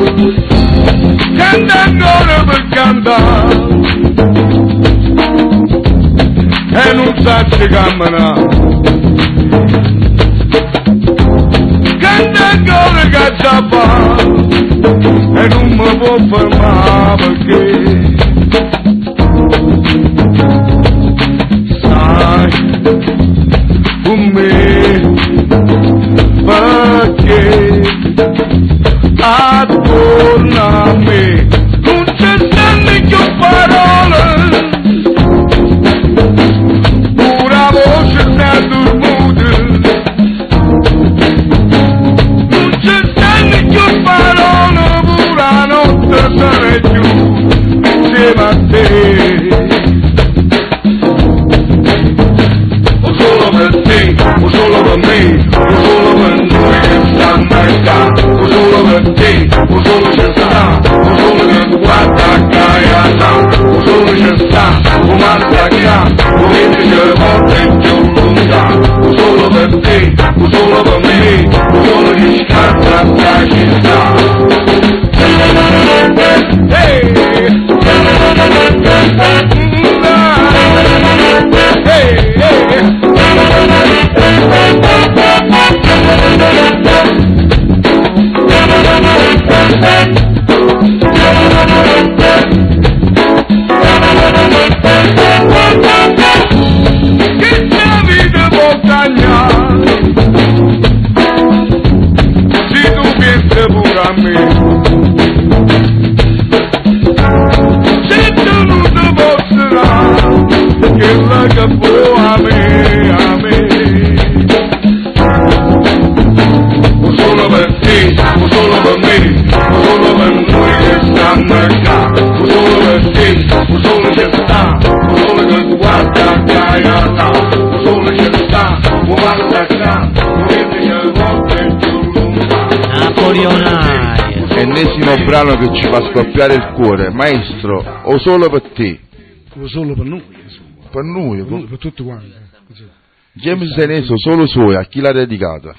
Canta ancora per cantare, e non sa ci camminare. Canta ancora che fa e non mi può fermare perché sai con me perché attorno a me non c'è stanno più parole, una voce sta dormuta. Parole pure la notte sarei giù insieme a te. O solo per te, o solo per me, o solo per noi che stanno al capo, o solo per te, o solo c'è sta, o solo che tu guarda a casa, o solo c'è sta, o massacra, o mentre c'è volte più lontano, o solo per te, o solo per me, o solo che scarta la città. Hey! Che la vita può cagnare, se tu pensi pure a me, se tu non ti passerà, che la che può a me, o solo per te, o solo per me, o solo per noi che stanno al capo, o solo per te, o solo c'è sta, o solo che tu guarda a casa, o solo c'è sta, o massacra, o vedi che volte più lontano. Napoli On Air. Ennesimo brano che ci fa scoppiare il cuore, maestro, O Solo per te. O solo per noi, insomma. Per noi, Per tutti quanti. James Senese, solo suoi, a chi l'ha dedicata?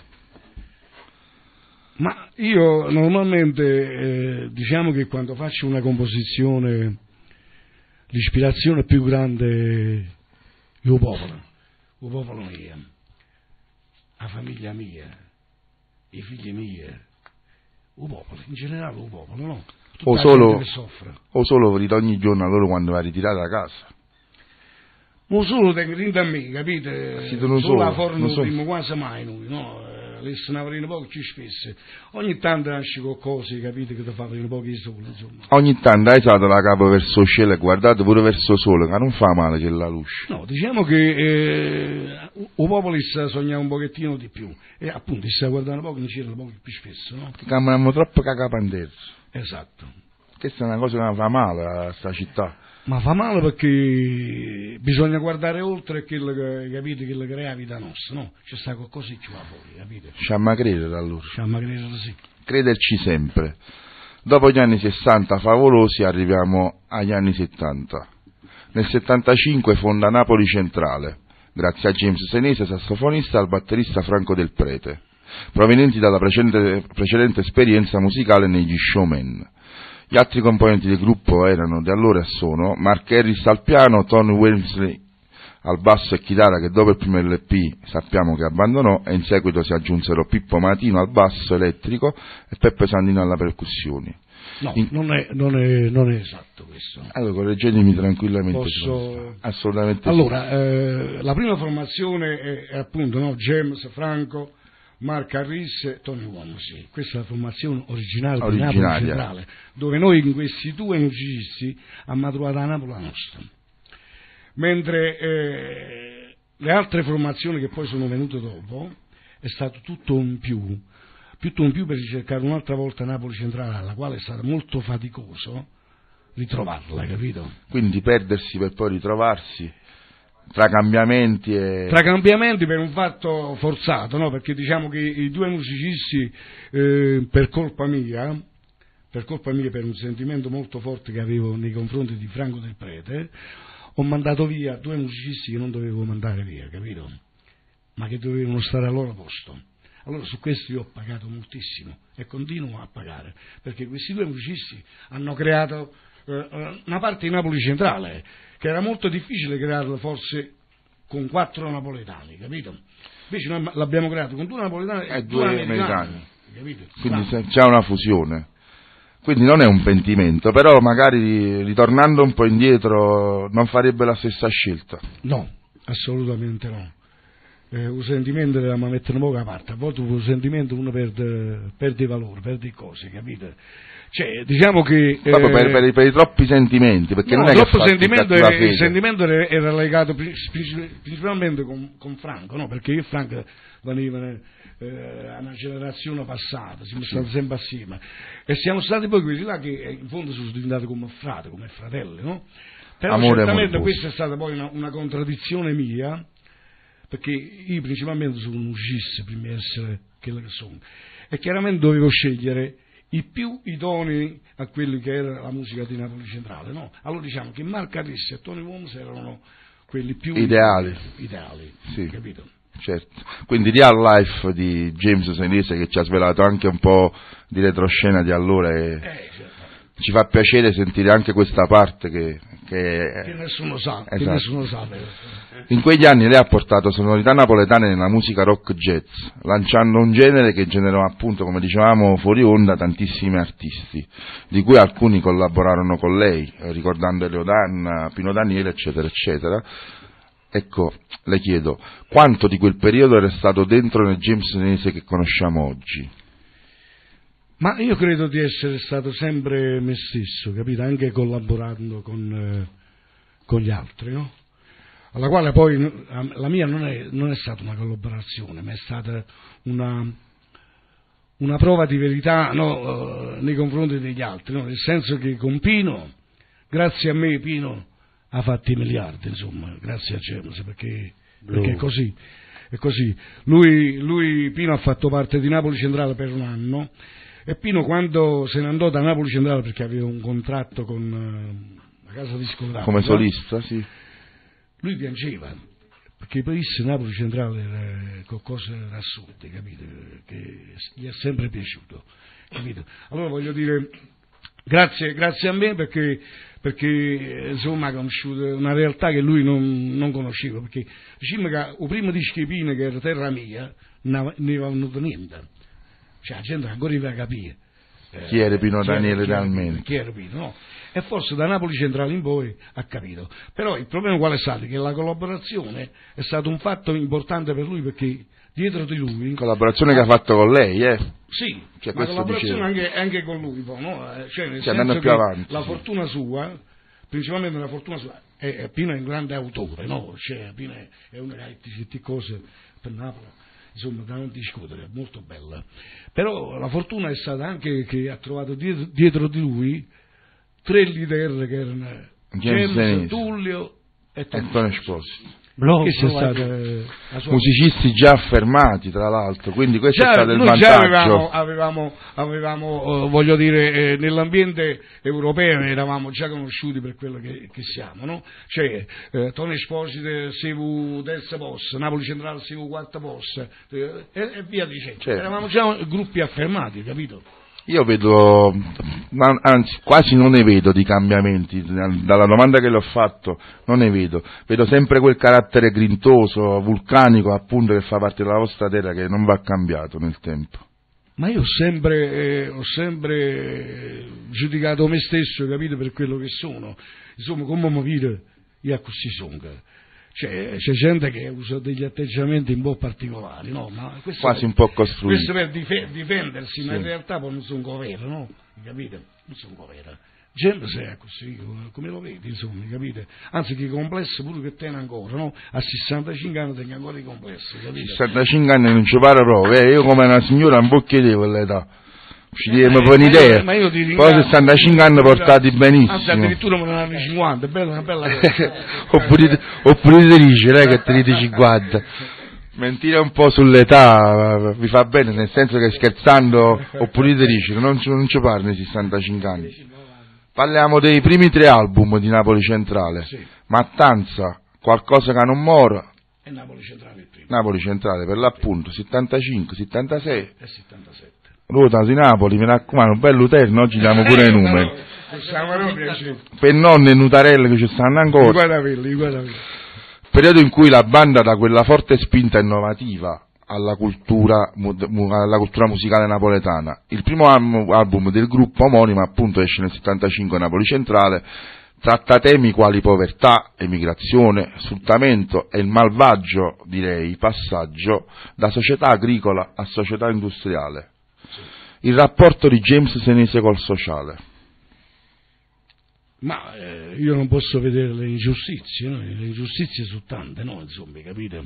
Ma io normalmente diciamo che quando faccio una composizione l'ispirazione più grande è il popolo mio, la famiglia mia, i figli miei, il popolo, in generale il popolo, no? Tutta la gente che soffre. O solo vedete ogni giorno loro quando va ritirata da casa? non solo dentro a me, capite? Solo la forno prima quasi mai noi, no? Adesso ne avremo poco più spesso. Ogni tanto nasce qualcosa, capite, che ti fa venire pochi sole, insomma. Ogni tanto alzate la capo verso il cielo e guardate pure verso il sole, ma non fa male che la luce. No, diciamo che il popolo sta sognando un pochettino di più, e appunto si sta guardando poco in cielo, poco più spesso, no? Che cambiamo troppo cagapandello. Esatto. Questa è una cosa che non fa male a sta città. Ma fa male perché bisogna guardare oltre quello che, capite, che crea vita nostra, no? C'è sta qualcosa che ci va fuori, capite? Sciamma credere allora. Sciamma credere, sì. Crederci sempre. Dopo gli anni 60 favolosi arriviamo agli anni 70. Nel 75 fonda Napoli Centrale, grazie a James Senese, sassofonista, e al batterista Franco Del Prete, provenienti dalla precedente esperienza musicale negli Showmen. Gli altri componenti del gruppo erano, di allora e sono, Mark Harris al piano, Tony Walmsley al basso e chitarra, che dopo il primo LP sappiamo che abbandonò, e in seguito si aggiunsero Pippo Matino al basso elettrico e Peppe Sandino alla percussioni. No, non è esatto questo. Allora, correggetemi tranquillamente. Posso... Assolutamente allora, sì. La prima formazione è appunto, no, James, Franco, Mark Harris, Tony Walmsley. Questa è la formazione originale di Napoli Centrale, dove noi in questi due musicisti abbiamo trovato a Napoli la nostra. Mentre le altre formazioni che poi sono venute dopo è stato tutto un più per ricercare un'altra volta Napoli Centrale, alla quale è stato molto faticoso ritrovarla, capito? Quindi perdersi per poi ritrovarsi. Tra cambiamenti per un fatto forzato, no? Perché diciamo che i due musicisti per colpa mia, per un sentimento molto forte che avevo nei confronti di Franco Del Prete, ho mandato via due musicisti che non dovevo mandare via, capito? Ma che dovevano stare al loro posto. Allora su questo io ho pagato moltissimo e continuo a pagare, perché questi due musicisti hanno creato una parte di Napoli Centrale che era molto difficile crearla forse con 4 napoletani, capito? Invece noi l'abbiamo creato con 2 napoletani e 2 americani, capito? Quindi c'è una fusione. Quindi non è un pentimento, però magari ritornando un po' indietro non farebbe la stessa scelta. No, assolutamente no. Un sentimento da mettere un po' a parte, a volte un sentimento uno perde valore, perde cose, capite? Cioè, diciamo che proprio per i troppi sentimenti, perché no, non è che il sentimento era legato principalmente con Franco, no? Perché io e Franco venivano a una generazione passata, siamo stati sempre assieme e siamo stati poi quelli là che in fondo sono diventati come frate, come fratelli, no? Però amore certamente morboso. Questa è stata poi una contraddizione mia, perché io principalmente sono un musicista prima di essere quello che sono, e chiaramente dovevo scegliere i più idonei a quelli che era la musica di Napoli Centrale, no? Allora diciamo che Mark Harris e Tony Walmsley erano quelli più ideali, sì, capito? Certo. Quindi Real Life di James Senese, che ci ha svelato anche un po' di retroscena di allora, certo. Ci fa piacere sentire anche questa parte che nessuno sa, esatto. Che nessuno sa. In quegli anni lei ha portato sonorità napoletane nella musica rock jazz, lanciando un genere che generò, appunto, come dicevamo fuori onda, tantissimi artisti, di cui alcuni collaborarono con lei, ricordando Leodanna, Pino Daniele, eccetera, eccetera. Ecco, le chiedo, quanto di quel periodo era stato dentro nel James Senese che conosciamo oggi? Ma io credo di essere stato sempre me stesso, capito? Anche collaborando con gli altri, no? Alla quale poi la mia non è stata una collaborazione, ma è stata una prova di verità, no, nei confronti degli altri, no? Nel senso che con Pino, grazie a me Pino ha fatto i miliardi, insomma, grazie a James, perché è così. È così. Lui Pino ha fatto parte di Napoli Centrale per un anno. E Pino, quando se ne andò da Napoli Centrale, perché aveva un contratto con la casa discografica come solista, sì, lui piangeva, perché poi Napoli Centrale era qualcosa di assurdo, capito? Che gli è sempre piaciuto, capito? Allora voglio dire, grazie a me, perché insomma ha conosciuto una realtà che lui non conosceva, perché diciamo che il primo disco di Pino, che era Terra Mia, non aveva venuto niente. Cioè la gente ancora deve capire chi era Pino Daniele realmente. Chi era Pino, no? e forse da Napoli Centrale in poi ha capito. Però il problema qual è stato? Che la collaborazione è stato un fatto importante per lui, perché dietro di lui... Collaborazione che ha fatto con lei, Sì, cioè, ma collaborazione anche con lui, no? Cioè nel senso andando più avanti, la fortuna sua, principalmente la fortuna sua, Pino è un grande autore, no? Cioè Pino è una di cose per Napoli, insomma, da non discutere, molto bella. Però la fortuna è stata anche che ha trovato dietro di lui 3 leader che erano James, Tullio e Tony Esposito. Che sia stata la sua musicisti già affermati, tra l'altro, quindi questo è stato il vantaggio. Avevamo voglio dire, nell'ambiente europeo eravamo già conosciuti per quello che siamo, no? Cioè Tony Esposito Sevu terza posta, Napoli Centrale Sevu quarta posta, e via dicendo. Certo. Eravamo già gruppi affermati, capito? Io vedo, anzi quasi non ne vedo di cambiamenti, dalla domanda che le ho fatto non ne vedo sempre quel carattere grintoso, vulcanico appunto che fa parte della vostra terra, che non va cambiato nel tempo. Ma io ho sempre giudicato me stesso, capito, per quello che sono, insomma come mi vedo io così sono. C'è gente che usa degli atteggiamenti un po' particolari, no? Ma quasi un po' costruiti. Questo per difendersi, sì. Ma in realtà poi non sono vero, no? Capite? Non sono vero. Gente se è così, come lo vedi, insomma, capite? Anzi, che i complessi pure che tiene ancora, no? A 65 anni tengo ancora i complessi, capite? 65 anni non ci pare proprio, io come una signora un po' chiedevo l'età. Ci diamo per un'idea, poi 65 anni portati benissimo. Anzi, addirittura me ne hanno 50, è una bella cosa. oppure ti dice, lei che te ne dici 50. Mentire un po' sull'età vi fa bene, nel senso che scherzando, oppure ti dice, non ci parli di 65 anni. Parliamo dei primi 3 album di Napoli Centrale, sì. Mattanza, Qualcosa che non muore, e Napoli Centrale il primo. Napoli Centrale per l'appunto, 75, 76 e 77. Ruota di Napoli, mi raccomando, un bello terno, oggi diamo pure i numeri. Per nonne e Nutarelle che ci stanno ancora. Guarda. Periodo in cui la banda dà quella forte spinta innovativa alla cultura musicale napoletana. Il primo album del gruppo omonimo, appunto, esce nel 75, Napoli Centrale, tratta temi quali povertà, emigrazione, sfruttamento e il malvagio, direi, passaggio da società agricola a società industriale. Il rapporto di James Senese col sociale. Ma io non posso vedere le ingiustizie, no? Le ingiustizie sono tante, no? Insomma, capite?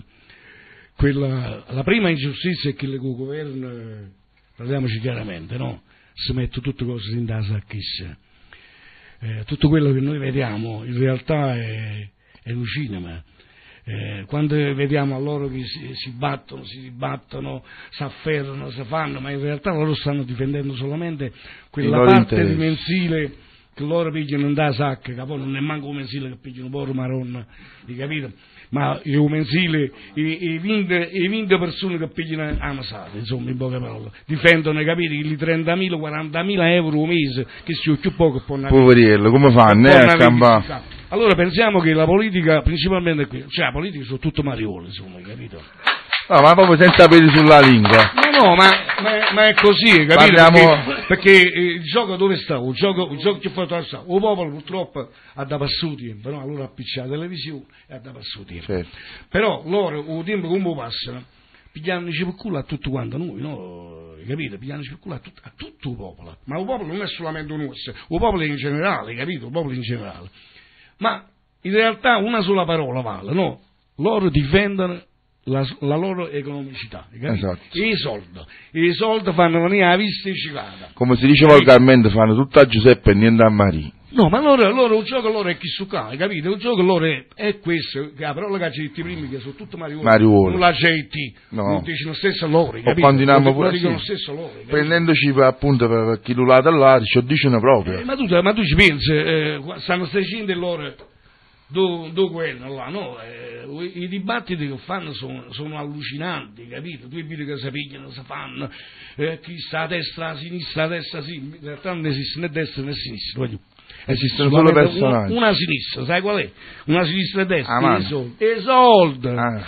La prima ingiustizia è che il governo, parliamoci chiaramente, no? Si mette tutte cose in da sacchissa. Tutto quello che noi vediamo in realtà è un cinema. Quando vediamo a loro che si battono, si dibattono, si afferrano, si fanno, ma in realtà loro stanno difendendo solamente quella parte di mensile che loro pigliano in da sacca, che poi non è manco un mensile che pigliano pure maronna, capito? Ma il mensile, i 20 persone che pigliano a masata, insomma, in poche parole, difendono, capito, i 30.000, 40.000 euro un mese, che si più poco può andare. Poveriello, come fanno, a campare? Allora pensiamo che la politica principalmente è qui, cioè la politica sono tutto mariole, insomma, capito? No, ma proprio senza peli sulla lingua. No, ma è così, capito? Perché il gioco dove sta? Il gioco che fa sta? Il popolo purtroppo ha da passato tempo, no? Allora appiccia la televisione e ha da passato tempo. Certo. Però loro, il tempo come passano, pigliandoci per culo a tutto quanto noi, no? Capito? Pigliandoci per culo a tutto il popolo. Ma il popolo non è solamente un uomo, il popolo in generale, capito? Il popolo in generale. Ma in realtà una sola parola vale, no? Loro difendono la loro economicità, esatto. E i soldi fanno venire la vista e ciclata. Come si dice volgarmente, fanno tutto a Giuseppe e niente a Maria. No, ma loro il gioco loro è chi su qua, capito? Il gioco loro è questo, che però le accetti primi che sono tutte mariuole. Non l'accetti, no. Non dicono stesso loro, capito? O continuiamo pure dicono stesso loro, prendendoci appunto per chi l'ulata là, ci dicono proprio. Ma tu ci pensi, stanno stringendo loro do quello là, no? I dibattiti che fanno sono allucinanti, capito? Tu vedi che si pigliano, si fanno, chi sta a destra, a sinistra, a destra, sì, in realtà non esiste né destra né sinistra, voglio. Esistono solo personaggi. Una sinistra, sai qual è? Una sinistra e destra, i soldi,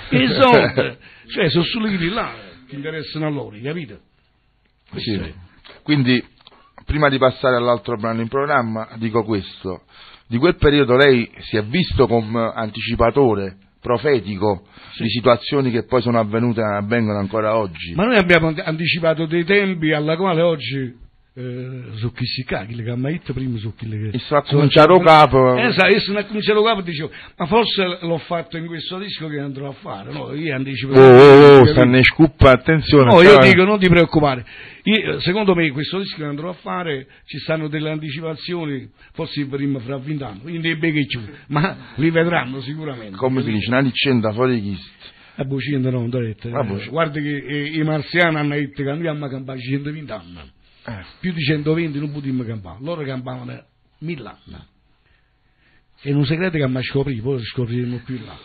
cioè sono solo quelli là che interessano a loro, capito? Sì. Quindi prima di passare all'altro brano in programma, dico questo. Di quel periodo lei si è visto come anticipatore, profetico, di situazioni che poi sono avvenute e avvengono ancora oggi. Ma noi abbiamo anticipato dei tempi alla quale oggi su chi si caghi, che mai detto prima su chi le e sta a cominciare capo. Esatto, io sono a cominciare capo e dicevo, ma forse l'ho fatto in questo disco che andrò a fare, no? Io anticipo. Stanno in scuppa, attenzione. No, io dico, non ti preoccupare. Secondo me questo disco che andrò a fare ci stanno delle anticipazioni, forse prima fra 20 anni, quindi è becchio, ma li vedranno sicuramente. Come si dice, una licenza fuori chist. A Bucinda no, guarda che i marziani hanno detto che andiamo a campare 120 anni. Più di 120 non potremmo campare, loro campavano 1000 anni. È un segreto che mi scoprì, poi scopriremo più là.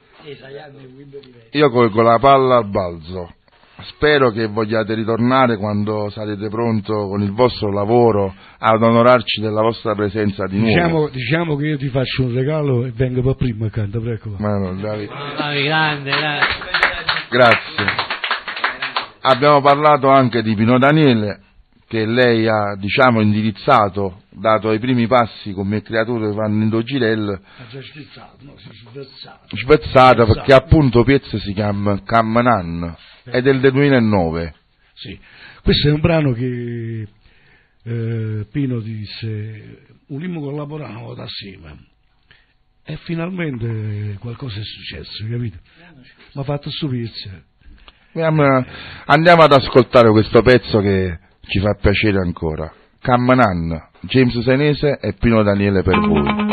Io colgo la palla al balzo. Spero che vogliate ritornare quando sarete pronto con il vostro lavoro ad onorarci della vostra presenza di nuovo. Diciamo che io ti faccio un regalo e vengo per prima accanto, prego. Ma no, Davide. Grande. Grazie. Abbiamo parlato anche di Pino Daniele, che lei ha, diciamo, indirizzato, dato i primi passi come creatore di Fernando Girelli. Ha già spezzato, no? Spezzato perché appunto Piezza si chiama Cammanan, è del 2009. Sì, questo è un brano che Pino disse, volimmo collaborare assieme e finalmente qualcosa è successo, capito? Mi ha fatto stupirsi. Andiamo ad ascoltare questo pezzo che ci fa piacere ancora. Cammanan, James Senese e Pino Daniele per voi.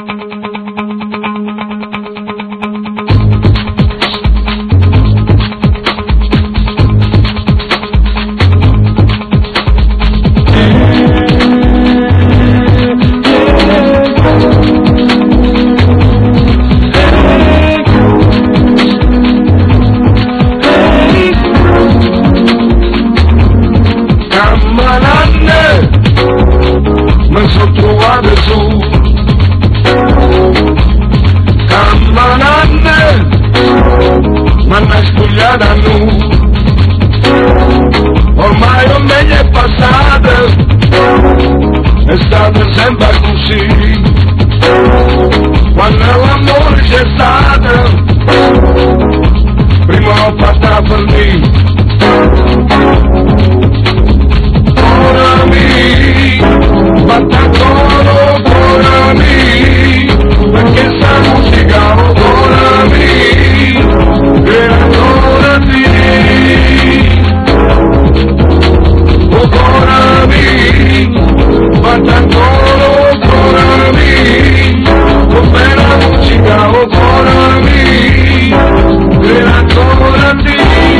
Ormai non meglio è passata, è stato sempre così. Quando l'amore c'è stato, prima l'ho fatta per me. Corami, batta coro, corami, perché sta musica, oh corami, che ancora ti. Batta ancora, corami, con bella musica, oh corami, che ancora ti.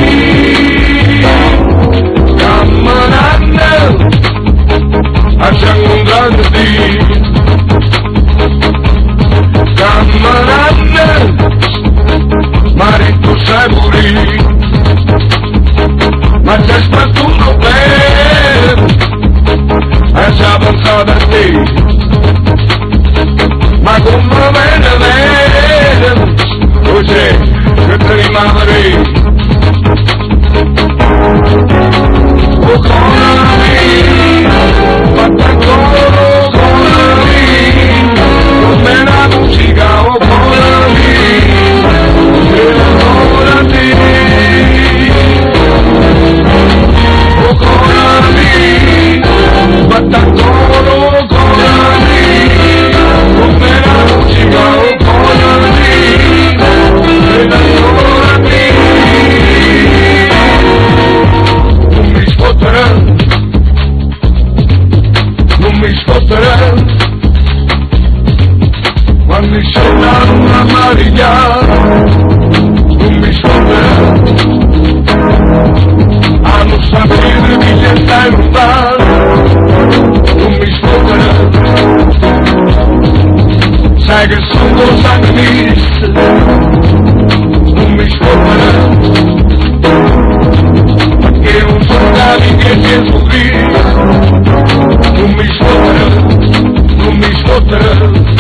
Camminando, facciamo un grande di. Camminando, ma tu sai morire, ma c'è sbattuto bene. E ci ha pensato a te, ma come bene, c'è che ti rimane. Oh corami, batta ancora, corami, come la musica, oh corami, che ancora ti. Oh corami, batta coro, corami, come la musica, oh corami, ed ancora qui. Non mi scotterà, non mi scotterà, quando mi sembra una marigliata, non mi scotterà. A non sapere chi c'è stai lontano, non mi sfotterà. Sai che sono sanguinista, non mi sfotterà. Perché non sono capi che si è scoprito, non mi sfotterà, non mi sfotterà.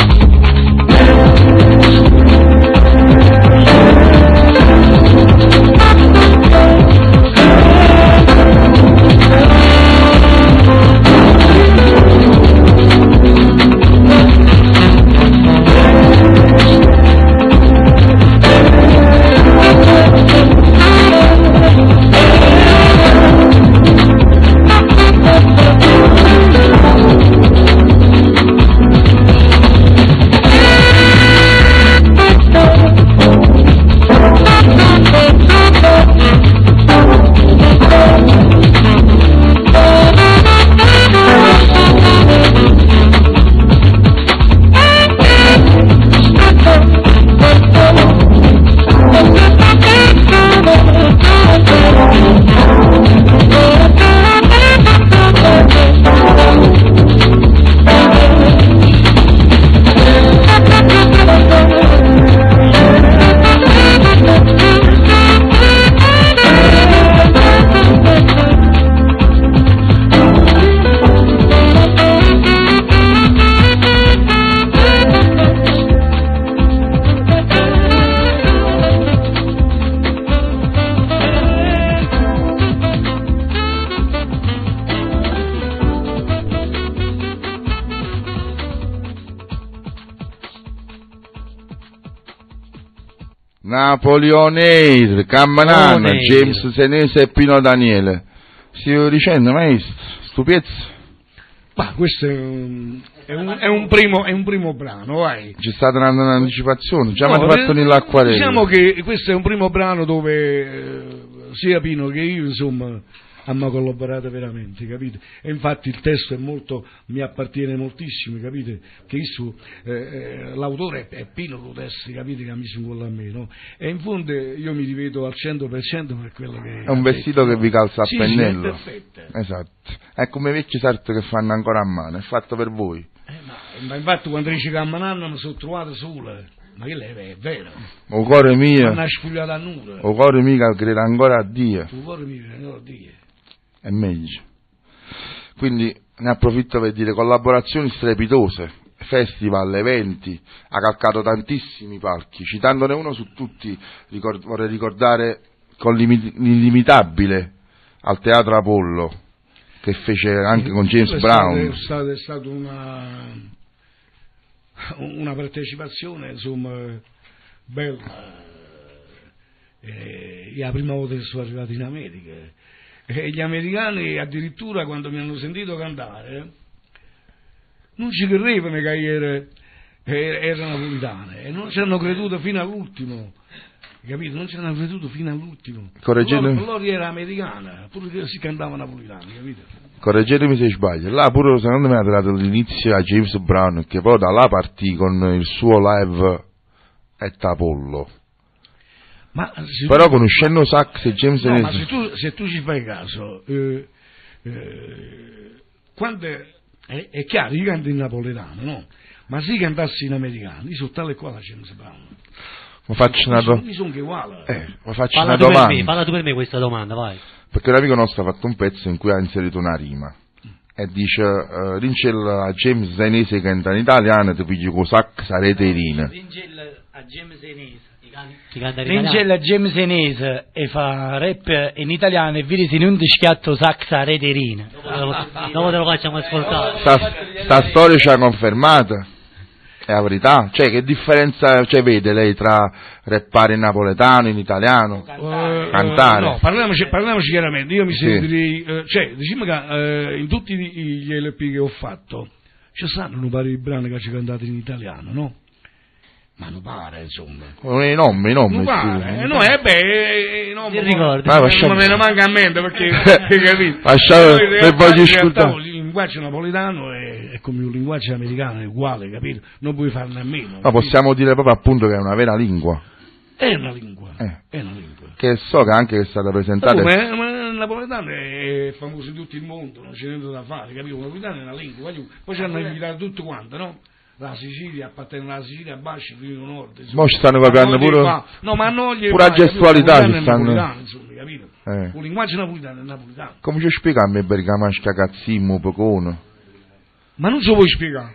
Napoleoneir, Cammanan, Oneir. James Senese e Pino Daniele. Stiamo dicendo, maestro, stu pezzo? Ma questo è un primo brano, vai. C'è stata un'anticipazione, già mi No, hanno fatto nell'acquarello. Diciamo che questo è un primo brano dove sia Pino che io, insomma, hanno collaborato veramente, capite? E infatti il testo mi appartiene moltissimo, capite? Che l'autore è Pino Rudessi, capite? Che ha messo un gol a me, no? E in fondo io mi rivedo al 100% per quello che... È un vestito che vi calza a sì, pennello. Sì, è perfetto. Esatto. È come i vecchi sarti che fanno ancora a mano, è fatto per voi. Ma infatti quando dice che a Mananna mi sono trovato sola, ma che lei è vero. O cuore mio, Ma spugliata a nulla. o cuore mio che crede ancora a Dio. O cuore mio che ancora a Dio. È meglio. Quindi ne approfitto per dire collaborazioni strepitose, festival, eventi, ha calcato tantissimi palchi, citandone uno su tutti, vorrei ricordare con l'Inimitabile al Teatro Apollo, che fece anche con James Brown. È stata una partecipazione, insomma, bella. È la prima volta che sono arrivato in America. E gli americani addirittura quando mi hanno sentito cantare non ci credevano che era napoletano e non ci hanno creduto fino all'ultimo, capito? Non ci hanno creduto fino all'ultimo. Loro era americana, pure che si cantava napoletano, capito? Correggetemi se sbaglio, là pure secondo me ha dato l'inizio a James Brown, che poi da là partì con il suo live at Apollo. Però conoscendo Sax e James no, ma se tu ci fai caso, quando è chiaro, io canto in napoletano, no? Ma se io cantassi in americano, io sono tale e quale a James Brown. Mi sono che uguale. Faccio una domanda. Falla tu per me questa domanda, vai. Perché un amico nostro ha fatto un pezzo in cui ha inserito una rima e dice rincella a James Senese che canta in italiano e ti pigli con Sax a Reterina. Rincella a James Senese Vincella James Senese e fa rap in italiano e vedi se non ti schiatto Saxa Reterina. Dopo te lo facciamo ascoltare. Sta storia ci ha confermata, è la verità. Cioè, che differenza vede lei tra rappare in napoletano, in italiano, cantare? No, parliamoci chiaramente. Io mi sentirei, diciamo che in tutti gli LP che ho fatto ci stanno un paio di brani che ci cantate in italiano, no? Ma non pare, insomma. I nomi. Non pare, no, ti ricordi? Non me ne manca a mente perché, capito? Il linguaggio napoletano è come un linguaggio americano, è uguale, capito? Non puoi farne a meno. Ma possiamo dire proprio appunto che è una vera lingua. È una lingua. Che so che anche è stata presentata. Ma il napoletano è famoso in tutto il mondo, non c'è niente da fare, capito? Il napoletano è una lingua, poi ci hanno invitato tutto quanto, no? La Sicilia, appartiene alla Sicilia, Bascia, Friuli Nord. Ma ci stanno capiendo pure. No, ma non gli pure a gestualità ci stanno. Insomma, capito? Un linguaggio napoletano è napoletano. Come ci spiega a me per Camasca Cazzimmo Pocono? Ma non so vuoi spiegare.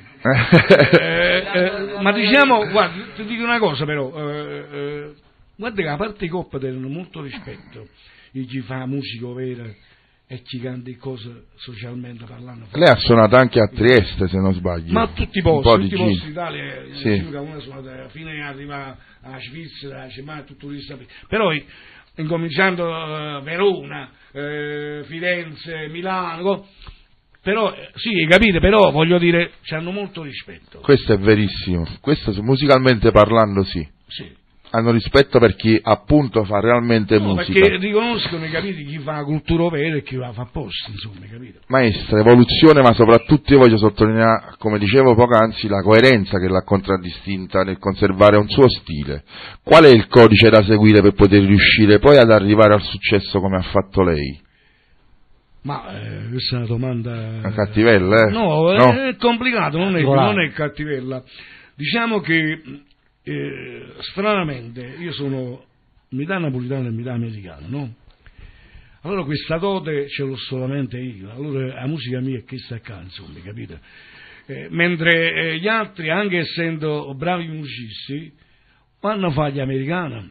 Ma diciamo, guarda, ti dico una cosa però, guarda che a parte i coppa tengono molto rispetto di chi fa musica vera e chi canta cose socialmente parlando. Lei ha suonato anche a Trieste, se non sbaglio. Ma a tutti i posti d'Italia, una suonata fino ad arrivare alla Svizzera, a tutto questo. Però incominciando Verona, Firenze, Milano, però sì, capite, però voglio dire, c'hanno molto rispetto. Questo è verissimo, questo musicalmente parlando sì. Hanno rispetto per chi appunto fa realmente musica. Perché riconoscono, capite, chi fa cultura vera e chi la fa posto, insomma, capito? Maestra, evoluzione, ma soprattutto io voglio sottolineare, come dicevo poc'anzi, la coerenza che l'ha contraddistinta nel conservare un suo stile. Qual è il codice da seguire per poter riuscire poi ad arrivare al successo come ha fatto lei? Ma questa è una domanda... Una cattivella, No, è complicato, non è cattivella. Diciamo che... stranamente io sono metà napoletano e metà americano, no? Allora questa dote ce l'ho solamente io, allora la musica mia è questa qua, insomma, capite? Mentre gli altri, anche essendo bravi musicisti, vanno a fare gli americani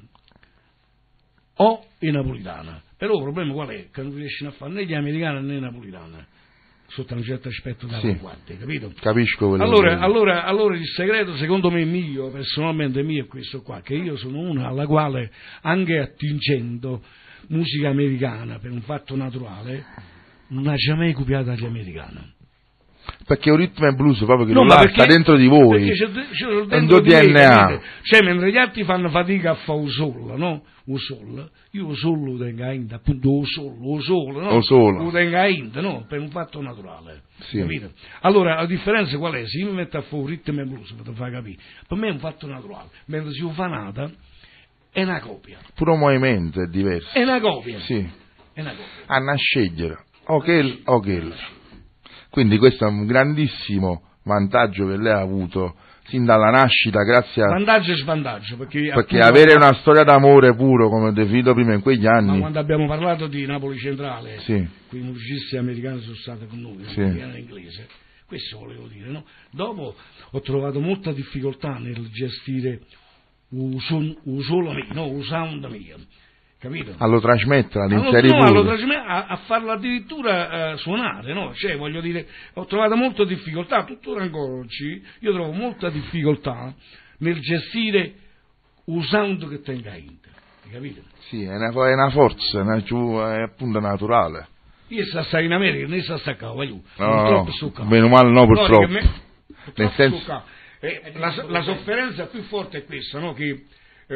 o i napoletani. Però il problema qual è? Che non riescono a fare né gli americani né i napoletani. sotto un certo aspetto da Sì. guardia, capito? Capisco quello Allora il segreto secondo me mio, personalmente mio, è questo qua, che io sono una alla quale, anche attingendo musica americana per un fatto naturale, non ha mai copiato agli americani. Perché un ritmo e blues proprio che No, non ma là, perché- sta dentro di voi, perché c'è è un dentro tuo di me, DNA. capite? Cioè, mentre gli altri fanno fatica a fare un sol, no? Un sol, io un sol lo tengo a int, appunto o sol, no? O sol. Lo tengo a int, no? Per un fatto naturale, Sì. capito? Allora, la differenza qual è? Se io mi metto a fare un ritmo e blues, per far capire, per me è un fatto naturale, mentre se io fa nata, è una copia. Pure un movimento è diverso. È una copia. Sì. È una copia. Hanno a scegliere o quel. Quindi questo è un grandissimo vantaggio che lei ha avuto sin dalla nascita, grazie a... Vantaggio e svantaggio, perché appunto, avere una storia d'amore puro, come ho definito prima in quegli ma anni... quando abbiamo parlato di Napoli Centrale, Sì. quei musicisti americani sono stati con noi, Sì. americano e inglese, questo volevo dire, no? Dopo ho trovato molta difficoltà nel gestire un solo mio, no? Un sound mio, capito? Allo trasmettere, Allo all'inserire a farlo addirittura suonare, no? Cioè, voglio dire, ho trovato molta difficoltà, tuttora ancora oggi, io trovo molta difficoltà nel gestire un sound che tenga in te, capito? Sì, è una forza, è appunto naturale. Io sto in America, ne sto a qua, voglio. No, meno male no, purtroppo. Nel senso... La sofferenza più forte è questa, no? Che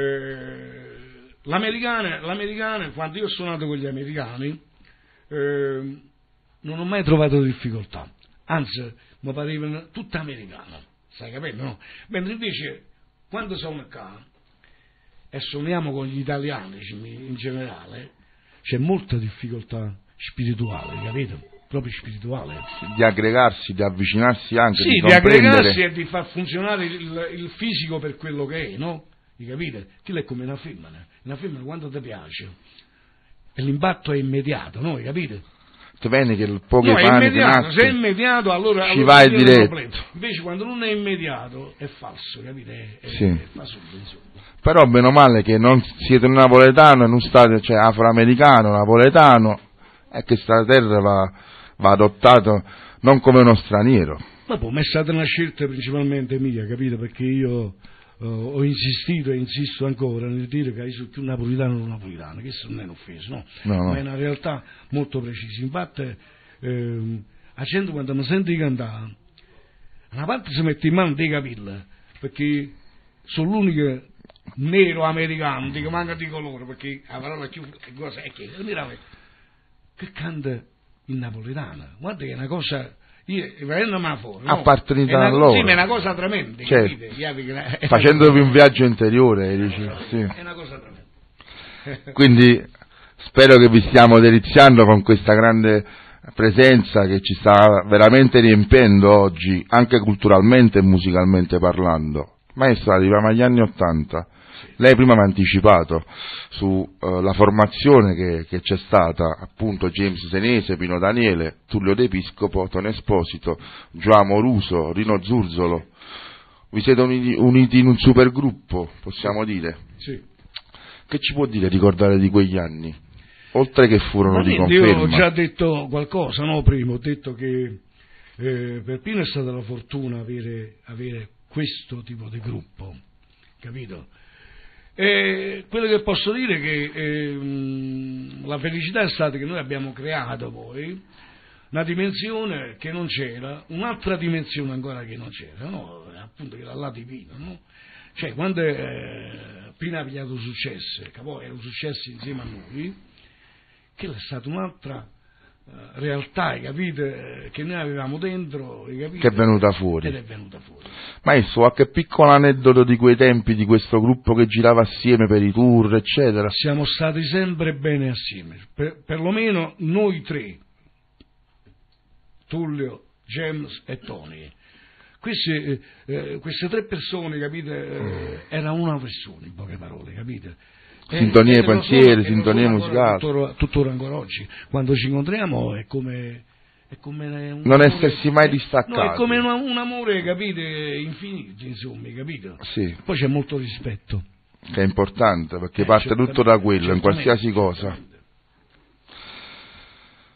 l'americana, quando io ho suonato con gli americani, non ho mai trovato difficoltà, anzi mi parevano tutte americane, stai capendo, no? Mentre invece quando sono qua e suoniamo con gli italiani in generale, c'è molta difficoltà spirituale, capito? Proprio spirituale. Di aggregarsi, di avvicinarsi anche, sì, di aggregarsi comprendere. e di far funzionare il fisico per quello che è, no? Capite? Quello è come una femmina quando ti piace e l'impatto è immediato, no? Capite? Ti vedi che il poche No, è pane immediato, se è immediato allora ci vai non è un diretto. problema. Invece quando non è immediato è falso, capite? Sì. Fa subito, insomma. Però bene o male che non siete un napoletano e non state, cioè afroamericano, napoletano, e che sta terra va adottato non come uno straniero. Ma poi è stata una scelta principalmente mia, capito? Perché io ho insistito e insisto ancora nel dire che io sono più napolitano che non napolitano, questo non è un'offesa, no? No. Ma è una realtà molto precisa. Infatti, la gente quando mi sente cantare, una parte si mette in mano dei capelli, perché sono l'unico nero americano, dico manca di colore, perché la parola più cosa è che canta in napoletana. Guarda che è una cosa... Io, fuori, no? Appartenita a loro. Sì, ma è una cosa tremenda, certo. capite? Facendovi un viaggio interiore, dici, sì. È una cosa tremenda. Quindi spero che vi stiamo deliziando con questa grande presenza che ci sta veramente riempiendo oggi, anche culturalmente e musicalmente parlando. Maestro, arriviamo agli anni '80. Lei prima mi ha anticipato sulla formazione che c'è stata, appunto James Senese, Pino Daniele, Tullio De Piscopo, Tone Esposito, Gioamo Ruso, Rino Zurzolo. Vi siete uniti in un supergruppo, possiamo dire? Sì. Che ci può dire ricordare di quegli anni? Oltre che furono di conferma. Io ho già detto qualcosa, no? Prima ho detto che per Pino è stata la fortuna avere questo tipo di gruppo, capito? Quello che posso dire è che la felicità è stata che noi abbiamo creato poi una dimensione che non c'era, un'altra dimensione ancora che non c'era, no? Appunto che là di Pino, no? Cioè quando Pino ha pigliato successo, che poi era un successo insieme a noi, che è stata un'altra realtà, capite, che noi avevamo dentro, capite, che è venuta fuori. Ed è venuta fuori. Maestro, qualche piccolo aneddoto di quei tempi, di questo gruppo che girava assieme per i tour, eccetera? Siamo stati sempre bene assieme, perlomeno noi tre, Tullio, James e Tony. Queste tre persone, capite, era una persona, in poche parole, capite? Sintonia ai pensieri, sintonia musicale. Tuttora ancora oggi, quando ci incontriamo è come non essersi mai distaccati. No, è come un amore, capite, infinito, insomma, capito? Sì. Poi c'è molto rispetto. Che è importante, perché parte tutto da quello, in qualsiasi cosa.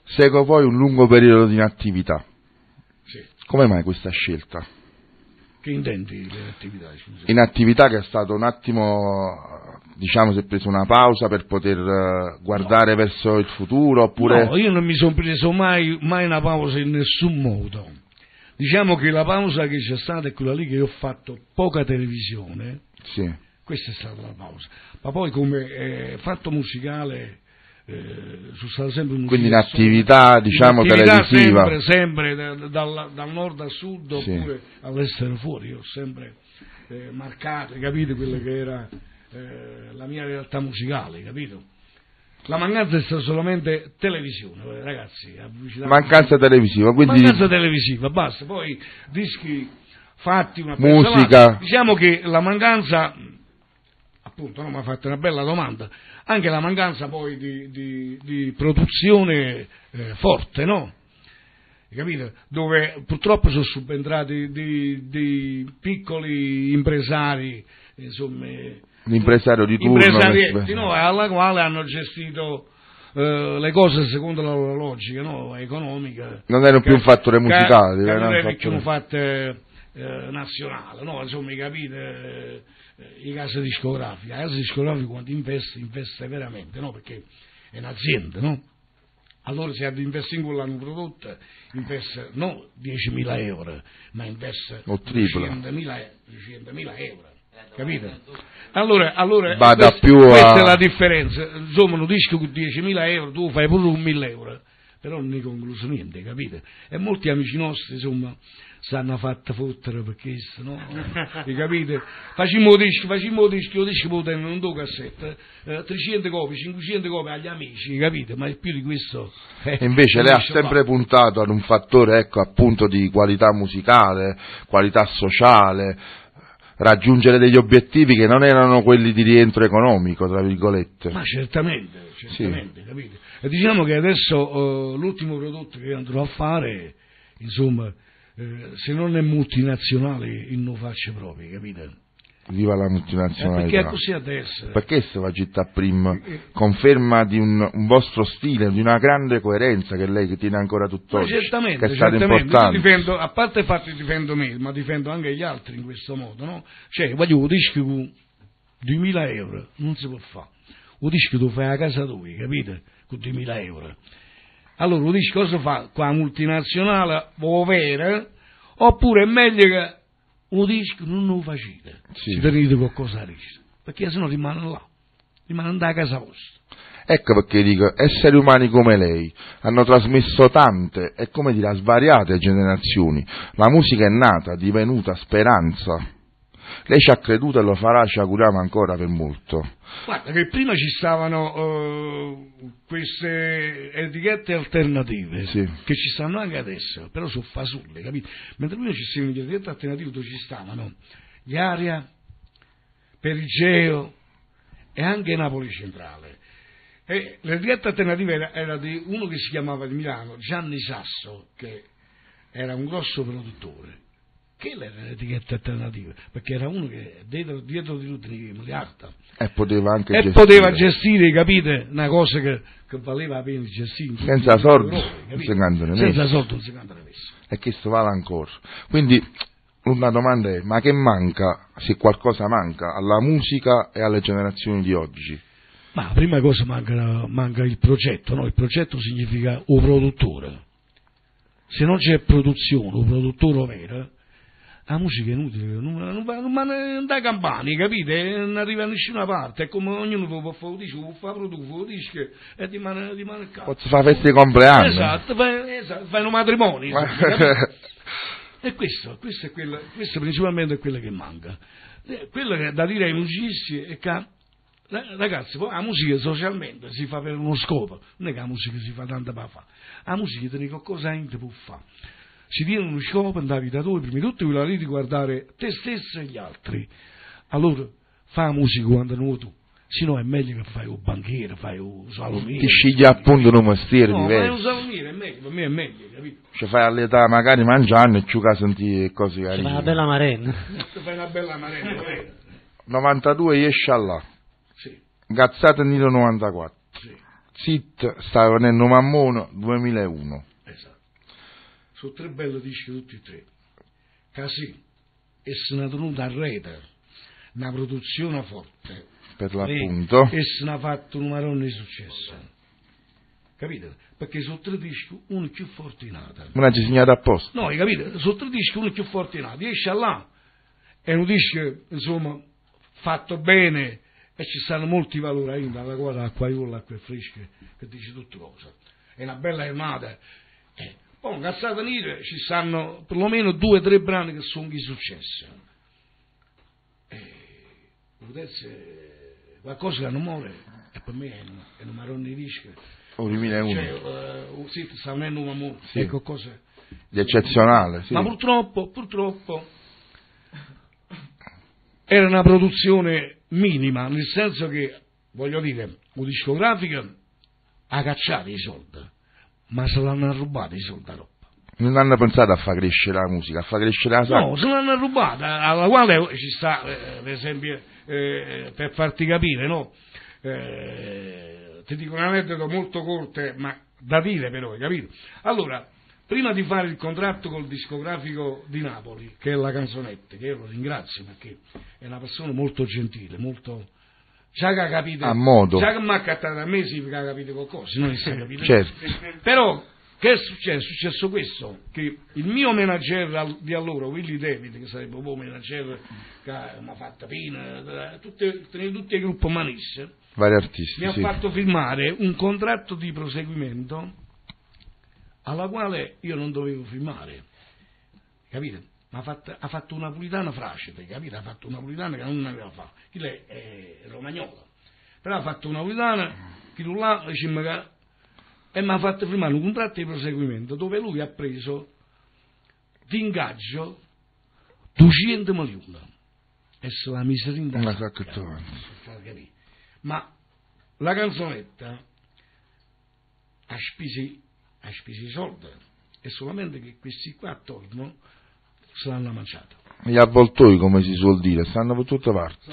Segue poi un lungo periodo di inattività. Sì. Come mai questa scelta? Che intendi le attività? Scusa? Inattività che è stato un attimo, diciamo, si è preso una pausa per poter guardare verso il futuro, oppure... No, io non mi sono preso mai una pausa in nessun modo. Diciamo che la pausa che c'è stata è quella lì che io ho fatto poca televisione. Sì. Questa è stata la pausa. Ma poi come fatto musicale... sono stato sempre un quindi in attività, diciamo, televisiva sempre dal nord al sud, sì, oppure all'estero fuori. Io ho sempre marcato, capito, quello che era la mia realtà musicale, capito? La mancanza è stata solamente televisione, ragazzi, mancanza televisiva, quindi mancanza televisiva, basta. Poi dischi fatti, una musica, diciamo che la mancanza, appunto, no, mi ha fatto una bella domanda, anche la mancanza poi di produzione forte, no? Capito? Dove purtroppo sono subentrati dei piccoli impresari, insomma, l'impresario di turno, impresarietti, no? Alla quale hanno gestito le cose secondo la loro logica, no? Economica. Non erano più un fattore musicale, non era più un fatto nazionale, no? Insomma, capite? I case discografiche, la casa discografica quando investe veramente, no? Perché è un'azienda, no? Allora se investe in quello hanno prodotto, investe non 10.000 euro, ma investe 200.000 euro, capite? Allora questa è la differenza, insomma, un disco con 10.000 euro tu fai pure 1.000 euro, però non ne hai concluso niente, capite? E molti amici nostri, insomma, s'hanno fatto fottere perché, no? Capite? Facciamo dischi, io disco potendo non do cassetta, 300 copie, 500 copie agli amici, capite? Ma più di questo... E invece lei ha sempre puntato ad un fattore, ecco, appunto, di qualità musicale, qualità sociale, raggiungere degli obiettivi che non erano quelli di rientro economico, tra virgolette. Ma certamente, sì, capite? E diciamo che adesso l'ultimo prodotto che andrò a fare, insomma, se non è multinazionale non faccio proprio, capite? Viva la multinazionalità. Perché è così adesso. Perché se va città prima conferma di un vostro stile, di una grande coerenza che lei tiene ancora tutt'oggi, certamente, che è stato certamente. importante. Io difendo, a parte il fatto che difendo me, ma difendo anche gli altri in questo modo, no? Cioè, voglio un disco con 2.000 euro, non si può fare. Un disco tu fai a casa tua, capite? Con 2.000 euro. Allora, un disco cosa fa? Qua multinazionale, o vera, oppure è meglio che un disco non lo facete, si tenete qualcosa a rischio, perché sennò rimane là, rimane da casa vostra. Ecco perché dico, esseri umani come lei hanno trasmesso tante e, come dire, svariate generazioni. La musica è nata, divenuta speranza. Lei ci ha creduto e lo farà, ci auguriamo ancora per molto. Guarda che prima ci stavano queste etichette alternative, che ci stanno anche adesso, però sono fasulle, capito? Mentre prima ci stavano le etichette alternative dove ci stavano gli Aria, Perigeo e anche Napoli Centrale. E l'etichetta alternativa era di uno che si chiamava di Milano, Gianni Sasso, che era un grosso produttore. Che era l'etichetta alternativa? Perché era uno che dietro di lui teneva miliardi. E poteva anche gestire. Poteva gestire, capite? Una cosa che valeva la pena di gestire. Senza soldi non si cantano senza soldi non si cantano messo. E questo vale ancora. Quindi una domanda è, ma che manca, se qualcosa manca, alla musica e alle generazioni di oggi? Ma la prima cosa manca il progetto, no? Il progetto significa un produttore. Se non c'è produzione, un produttore vero, la musica è inutile, non da campani, capite? Non arriva da nessuna parte, è come ognuno può fare un disco, può fare un disco e rimane il capo. Posso fare feste di compleanno? Esatto, fai un matrimonio. E questo principalmente è quello che manca. Quello che è da dire ai musicisti è che, ragazzi, la musica socialmente si fa per uno scopo, non è che la musica si fa tanto per fare, la musica tiene qualcosa che può fare. Si tiene uno scopo nella vita tua, prima di tutto quella lì di guardare te stesso e gli altri. Allora fa la musica quando non tu, se no è meglio che fai un banchiere, fai un salumiere. Ti scegli appunto un mestiere diverso. No, fai un salumiere, è meglio, per me è meglio, capito? Cioè fai all'età magari mangiando e ciuca sentire cose carine. Fai una bella marena. Fai una bella marena, 92 esce là. Sì. Gazzata Nilo 94. Sì. Zit, sta venendo Mammone, 2001. Esatto. Sono 3 belli dischi tutti e 3. Così, e se ne è tenuta a rete, una produzione forte. Per l'appunto. E se ne ha fatto un marone di successo. Capite? Perché sono 3 dischi, uno più fortunato. Non ha segnato apposta. No, capite? Sono 3 dischi, uno più fortunato. Esce là, è un disco, insomma, fatto bene, e ci stanno molti valori ainda, alla quale acqua iola, acqua fresca, che dice tutte cose. È una bella giornata. Poi in Cazzata Nera ci stanno perlomeno 2 o 3 brani che sono di successo. Qualcosa che non muore, e per me è un marone di disco. 2001. Cioè, sì, sta venendo un amore, sì. È qualcosa di eccezionale, sì. Ma purtroppo era una produzione minima, nel senso che, voglio dire, un discografico ha cacciato i soldi, ma se l'hanno rubati i soldi a roba. Non hanno pensato a far crescere la musica, a far crescere la sacca? No, se l'hanno rubata, alla quale ci sta, per esempio, per farti capire, no? Ti dico un aneddoto molto corto, ma da dire però, capito? Allora, prima di fare il contratto col discografico di Napoli, che è la Canzonette, che io lo ringrazio perché è una persona molto gentile, molto... Già che ha capito... A modo. Già che mi ha accattato a me significa che ha capito qualcosa, non si è capito. Certo. Però, che è successo? È successo questo, che il mio manager di allora, Willy David, che sarebbe un po' manager che mi ha fatto Pina, tutti il gruppo Manisse, vari artisti, mi ha fatto firmare un contratto di proseguimento alla quale io non dovevo firmare, capite? Ma ha fatto una napolitana fracile, capite? Ha fatto una napolitana che non aveva fatto, chi lei è romagnola, però ha fatto una napolitana che là e mi ha fatto firmare un contratto di proseguimento dove lui ha preso di ingaggio 200 milioni e se la miseria una sacca. Ma la Canzonetta ha speso i soldi e solamente che questi qua attorno se l'hanno mangiato. Gli avvoltoi, come si suol dire, stanno per tutte parti.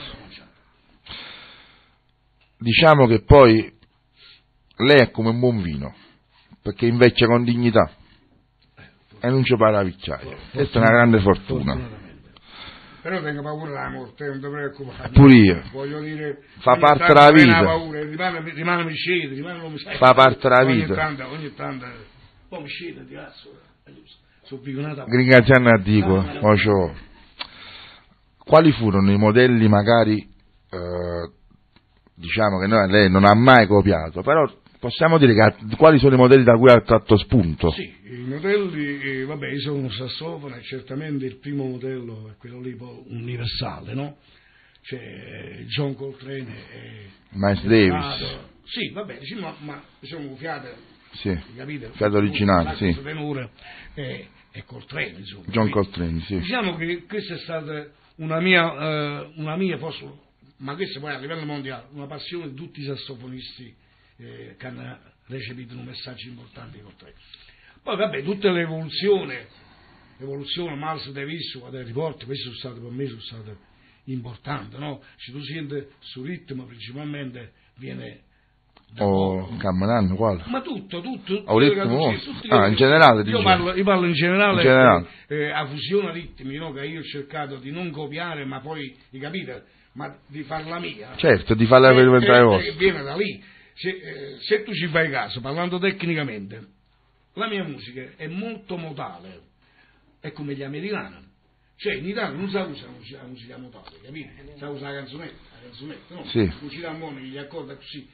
Diciamo che poi lei è come un buon vino, perché invecchia con dignità e non ci para la picchiaia. Questa è una grande fortuna. Però tengo paura della morte, non ti preoccupare. Pure io. Voglio dire, fa parte della vita. Paura, rimane mi scende, fa parte della vita. Ogni tanto, poi mi scende, ti cazzo. Ringraziando a Dio, quali furono i modelli magari, diciamo che lei non ha mai copiato, però possiamo dire quali sono i modelli da cui ha tratto spunto? Sì, i modelli, vabbè, io sono un sassofono e certamente il primo modello è quello lì universale, no? C'è John Coltrane e Miles Davis. Sì, vabbè, diciamo, ma diciamo fiate. Sì, capite? fiato originale, sì. Tenore e Coltrane, insomma. John Coltrane, sì. Diciamo che questa è stata una mia forse, ma questa poi a livello mondiale, una passione di tutti i sassofonisti che hanno recepito un messaggio importante di Coltrane. Poi vabbè, tutta l'evoluzione, Miles Davis, Harry Potter, queste sono state per me importanti, no? Se tu senti sul ritmo principalmente viene Cammanano, quale? Ma tutto in generale io parlo in generale. A fusione ritmi, no? Che io ho cercato di non copiare, ma poi di capire, ma di farla mia. Certo, di farla per diventare vostra. Viene da lì. Se tu ci fai caso, parlando tecnicamente, la mia musica è molto modale, è come gli americani. Cioè in Italia non si usa la musica modale, capito? Si usa la canzonetta, no? Sì. Non ci danno gli accordi così.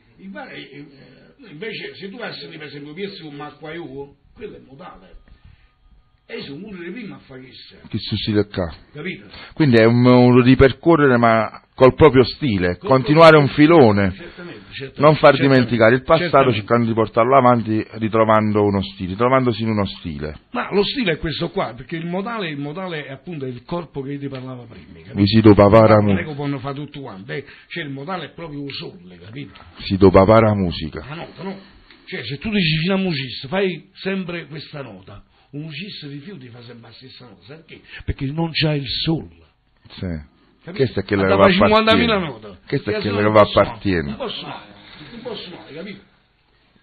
Invece se tu vai a sentire per esempio piezze come Acquaiuo, quello è modale e sono uno dei primi a fare che su stile qua, capito? Quindi è un ripercorrere ma col proprio stile, continuare un filone, certamente, non far dimenticare il passato, cercando di portarlo avanti, ritrovandosi in uno stile. Ma lo stile è questo qua, perché il modale è appunto il corpo che io ti parlava prima, capito? Visito papà non è che possono fare tutto quanto, cioè il modale è proprio un sole, capito? Si do papà la musica. La nota, no? Cioè se tu dici a un musicista, fai sempre questa nota, un musicista rifiuti fa sempre la stessa nota, sai perché? Perché non c'ha il sol. Sì. Questa è quella che va appartiene. Nota. Questa è quella che va appartiene. Non posso male, capito?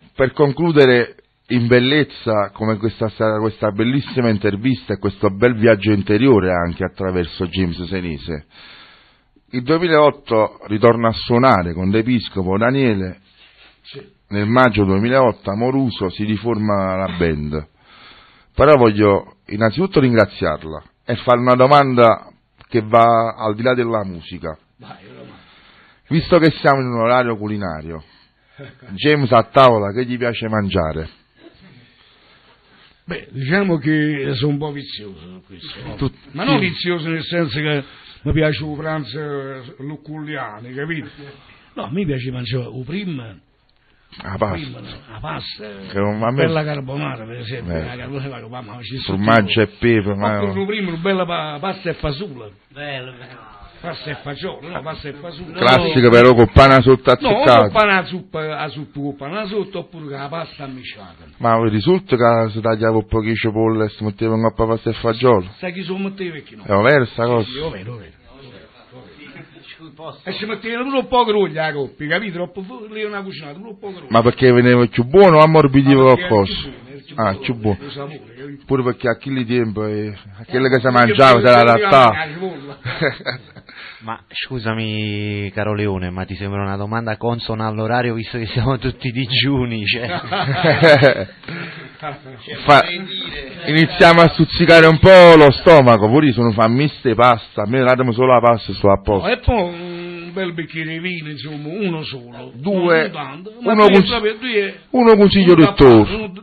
per concludere in bellezza come questa bellissima intervista e questo bel viaggio interiore anche attraverso James Senese. Il 2008 ritorna a suonare con l'Episcopo Daniele, nel maggio 2008 a Moruso si riforma la band. Però voglio innanzitutto ringraziarla e fare una domanda che va al di là della musica. Visto che siamo in un orario culinario, James a tavola che gli piace mangiare? Beh, diciamo che sono un po' vizioso questo, no? Ma non vizioso nel senso che mi piace il pranzo lucculliano, capito? No, mi piace mangiare il primo, la pasta, bella carbonara per esempio, la carbonara, mamma, formaggio e pepe, ma il primo, bella pasta e fasola. Bello. Pasta e fagiolo, no, pasta e fagiolo. Classico però con pane sotto azzeccato. No, con pane sotto, con pane sotto, oppure con la pasta misciata. Ma risulta che si tagliava un pochino cipolla e si metteva in coppa pasta e fagiolo? Sai chi si metteva e chi no? È vero sta cosa? Sì, è vero. E si mettevano pure un po' gruglia la coppa, capito? Troppo lì una cucinata, pure un po' gruglia. Ma perché veniva più buono o ammorbidiva qualcosa? Più buono. Pure perché a chi tempo a quello che si mangiava si era adattato. Ma scusami caro Leone, ma ti sembra una domanda consona all'orario visto che siamo tutti digiuni? Iniziamo a stuzzicare un po' lo stomaco, pure sono fammiste e pasta, a me datemi solo la pasta sto a posto. E poi un bel bicchiere di vino, insomma, uno solo. Due, uno consiglio rettoso,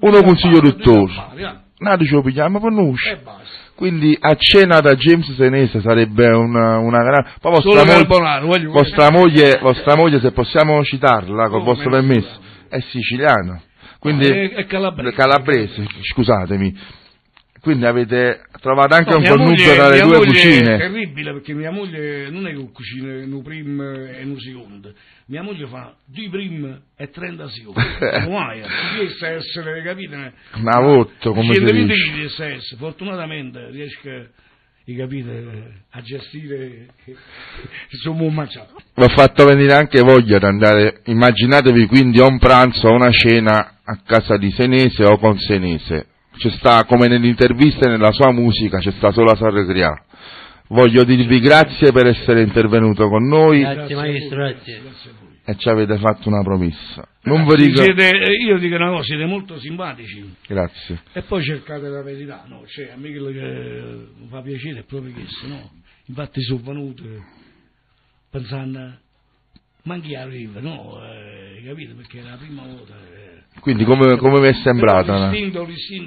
Nato ce lo pigliamo per noi. Quindi a cena da James Senese sarebbe una grande... Poi vostra moglie, se possiamo citarla, con il vostro permesso, è siciliana. Quindi è calabrese, scusatemi. Quindi avete trovato anche un connubio tra le due cucine. È terribile perché mia moglie non è che cucina un primo e un secondo. Mia moglie fa 2 primi e 30 secondi. Mai, riesce a essere, capite? Una votto, come si dice. Fortunatamente riesco, capite, a gestire insomma un mangiato. Vi ho fatto venire anche voglia di andare, immaginatevi quindi a un pranzo o una cena a casa di Senese o con Senese. C'è sta, come nell'intervista e nella sua musica, c'è sta solo a Sarregria. Voglio dirvi grazie per essere intervenuto con noi. Grazie maestro, grazie. E ci avete fatto una promessa. Non vi dico... io dico una cosa, siete molto simpatici. Grazie. E poi cercate la verità, no? Cioè, a me quello che mi fa piacere è proprio questo, no? Infatti sono venuto pensando, ma chi arriva, no? Capite? Perché è la prima volta. Quindi come mi è sembrata? L'istinto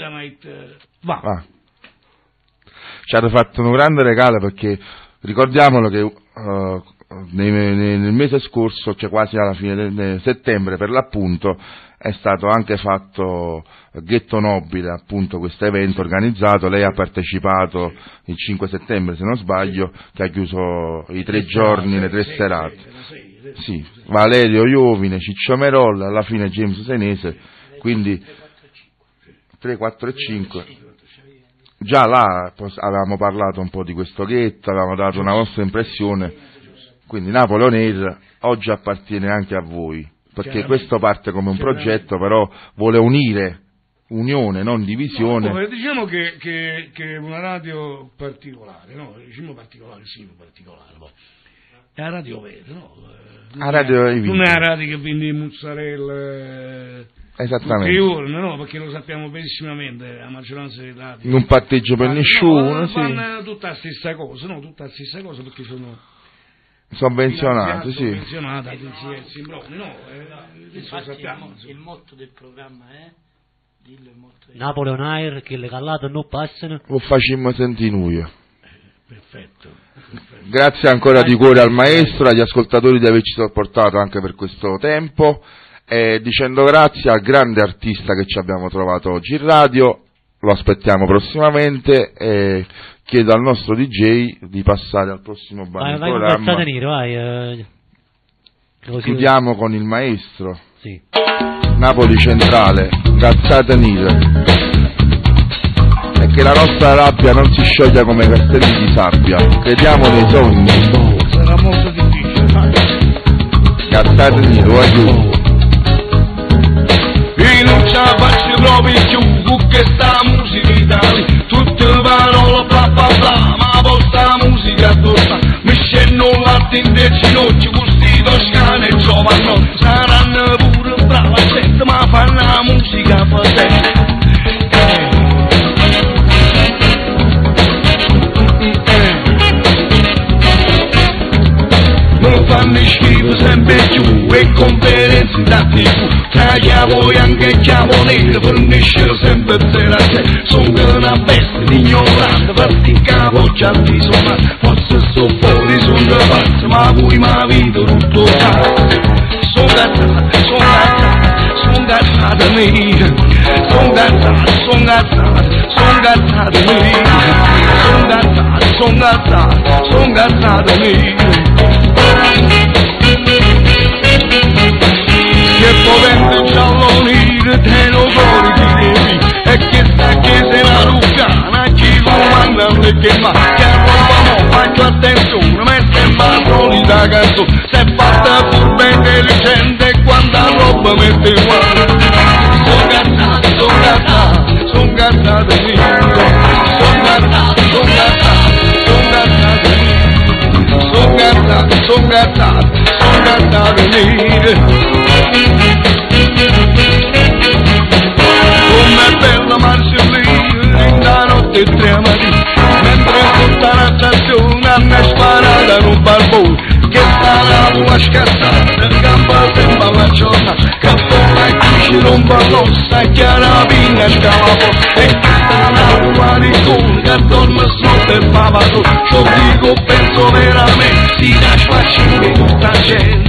va. Ci hanno fatto un grande regalo perché ricordiamolo che nel mese scorso, cioè quasi alla fine di settembre per l'appunto, è stato anche fatto Ghetto Nobile, appunto questo evento organizzato. Lei ha partecipato il 5 settembre se non sbaglio, che ha chiuso i 3 giorni, le 3 serate. Sì, Valerio Iovine, Ciccio Merolla, alla fine James Senese, quindi 3, 4 e 5. Già là avevamo parlato un po' di questo ghetto, avevamo dato una vostra impressione, quindi Napoli On Air oggi appartiene anche a voi, perché questo parte come un progetto, però vuole unione, non divisione. No, diciamo che è una radio particolare, no? Diciamo particolare, sì, particolare, poi. È la radio vera, no? Non è la radio che vende mozzarella. Esattamente. No, perché lo sappiamo benissimamente, la maggioranza dei radio. Non patteggio per nessuno, no, sì. Fanno tutta la stessa cosa, no? Tutta la stessa cosa perché sono sovvenzionati, sì. Sovvenzionati, no? Adesso lo sappiamo. Il motto del programma è? Napoli On Air, che le callate non passano. Lo facciamo sentire noi. Perfetto. Grazie ancora di cuore al maestro, agli ascoltatori di averci sopportato anche per questo tempo, e dicendo grazie al grande artista che ci abbiamo trovato oggi in radio. Lo aspettiamo prossimamente e chiedo al nostro DJ di passare al prossimo programma. Vai. Chiudiamo con il maestro. Sì. Napoli Centrale, Cazzate Nile. E che la nostra rabbia non si scioglia come castelli di sabbia. Crediamo nei sogni. Sarà molto difficile, Cazzate Nile, aiuto. trovi più con questa musica italiana, tutte parole bla bla bla, ma vostra musica torna, mi scendo l'arte in dei ginocchi, questi toscani e giovani, saranno pure brava gente, ma fanno la musica potente. Mi fanno schifo sempre più e conferenze da TV, tra chiavo bianco e chiavo nero fornisce sempre 0 a 6, sono una bestia ignorante, perché capo già ti suonare, forse sto fuori, sono pazzo, ma voi mi vedo tutto tanto, sono gazzato mio, sono gazzato mio, sono gazzato mio. Che potente giallo nero te lo fuori di devi, e che sta che se la lucana chi lo manda perché ma che roba mo faccio attenzione, ma sembra solita canzone, se fatta furba intelligente quanta roba mette qua. Son gazzato mio, son gazzato mio. Com'è bella Marcellina, da notte e 3 mattina, mentre tutta la stazione hanno sparato in un barbone, che sta una scassata, gamba sembra la giornata, cappella e ci rompa l'ossa, chiara pinga scavato, e che sta una ricone, che dorme sotto il pavato, io dico penso veramente, si da sfacciare tutta gente.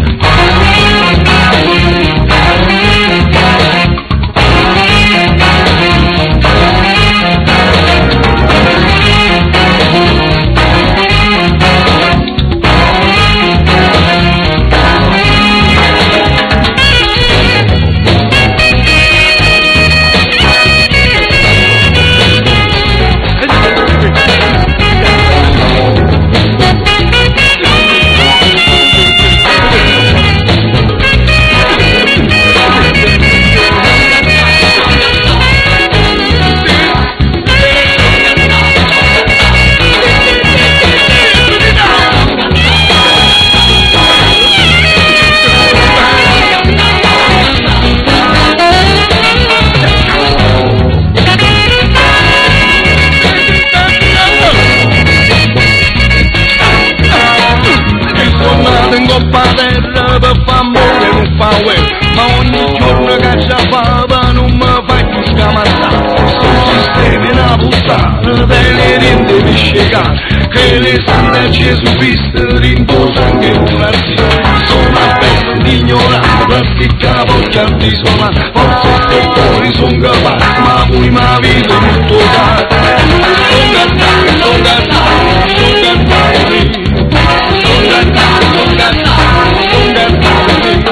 Ma ogni giorno che ci fava non mi fai più scamazzare, sto sistema è una puttana, te le rende miscegate, che le sanno Gesù Cristo rinposa anche una zia, sono a pezzo di ignorante, perché capo già ti suona, forse sto fuori son capace, ma voi mi vedo tutto dato, son gazzato, son gazzato, son gazzato, son gazzato, son gazzato, son gazzato.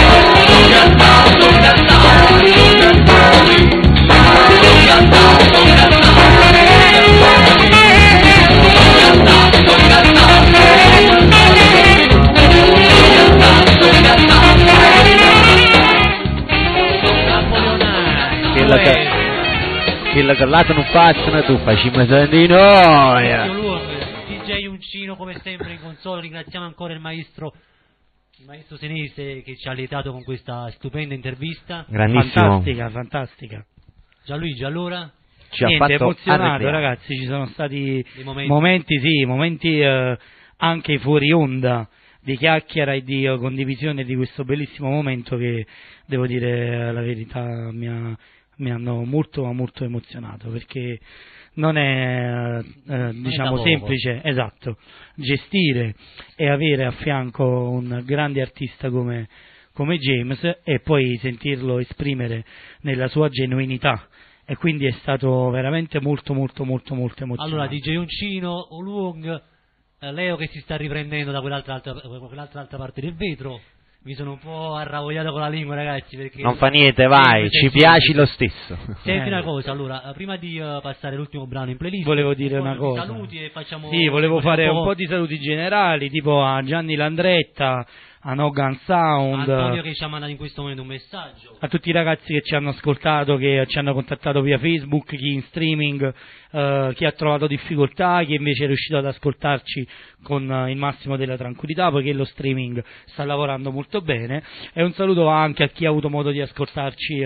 Quella che là non facciano tu, facciamo di noi. DJ Uncino come sempre in console, ringraziamo ancora il maestro Senese che ci ha lietato con questa stupenda intervista. Grandissimo. Fantastica. Gianluigi, allora? Ci Niente, ha fatto emozionato arrabbiare. ragazzi, ci sono stati momenti anche fuori onda di chiacchiera e di condivisione di questo bellissimo momento che, devo dire la verità, mi hanno molto emozionato, perché non è diciamo semplice, esatto, gestire e avere a fianco un grande artista come James e poi sentirlo esprimere nella sua genuinità, e quindi è stato veramente molto emozionante. Allora DJ Uncino, Oluong, Leo che si sta riprendendo da quell'altra parte del vetro. Mi sono un po' arravogliato con la lingua, ragazzi, perché non fa niente, vai, ci piaci lo stesso. Senti una cosa, allora, prima di passare l'ultimo brano in playlist, volevo dire una cosa. Saluti e facciamo. Sì, volevo fare un po' di saluti generali, tipo a Gianni Landretta, a No Gun Sound, Antonio che ci ha mandato in questo momento un messaggio, a tutti i ragazzi che ci hanno ascoltato, che ci hanno contattato via Facebook, chi in streaming, chi ha trovato difficoltà, chi invece è riuscito ad ascoltarci con il massimo della tranquillità, poiché lo streaming sta lavorando molto bene, e un saluto anche a chi ha avuto modo di ascoltarci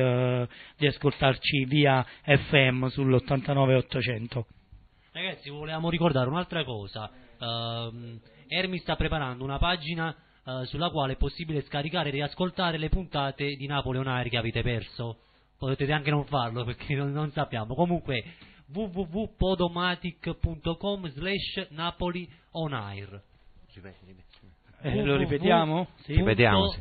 via FM sull'89.800. Ragazzi, volevamo ricordare un'altra cosa. Ermi sta preparando una pagina sulla quale è possibile scaricare e riascoltare le puntate di Napoli On Air che avete perso. Potete anche non farlo perché non sappiamo. Comunque www.podomatic.com/Napoli On Air. Lo ripetiamo? Sì. Ripetiamo.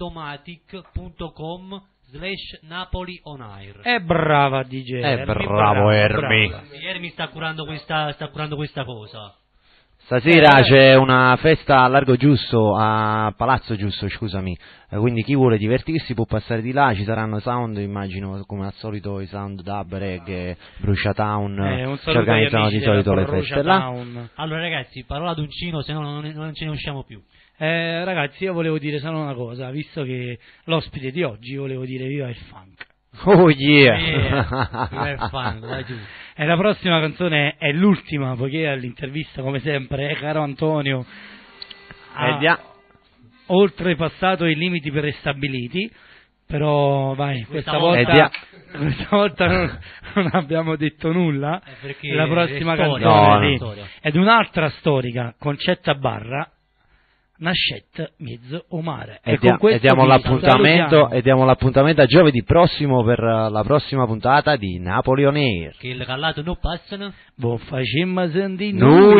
Podomatic.com/Napoli On Air. È brava DJ. Bravo Ermi. Ermi sta curando questa cosa. Stasera c'è una festa a Largo Giusto, a Palazzo Giusto, scusami, quindi chi vuole divertirsi può passare di là, ci saranno sound, immagino come al solito i sound Dub, Reggae, Brucia Town, ci organizzano di solito le feste là. Allora ragazzi, parola d'uncino, se no non ce ne usciamo più. Ragazzi, io volevo dire solo una cosa, visto che l'ospite di oggi, volevo dire viva il funk. Oh yeah! Viva il funk, vai giù. E la prossima canzone è l'ultima, poiché all'intervista, come sempre, caro Antonio, ha oltrepassato i limiti prestabiliti, però vai, questa volta non abbiamo detto nulla. La prossima canzone è di un'altra storica, Concetta Barra, Nascette Mezzo o Mare. E diamo l'appuntamento a giovedì prossimo per la prossima puntata di Napoli On Air. Che il callato non passano. Buon facemmo sentire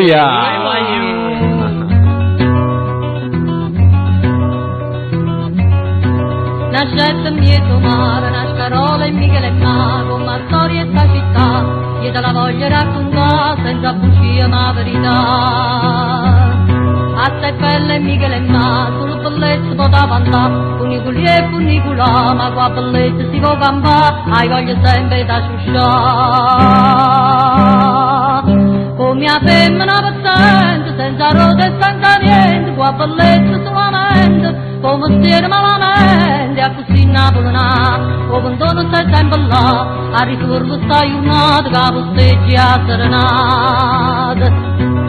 Nascette Mezzo o Mare, una scarola e Michele e Mago, ma storia e sta città, io te la voglio raccontare senza bugie ma verità. A te pelle e Michele e ma, sul bellezza poteva andare, funicoli e funicola, ma qua bellezza si può campare, hai voglia sempre da sciusciare. Come a femmina paziente, senza rode e senza niente, qua bellezza solamente, come stiere malamente, a così napoletana, o quando non stai sempre là, a ritorno stai un'altra, che posteggi a serenata.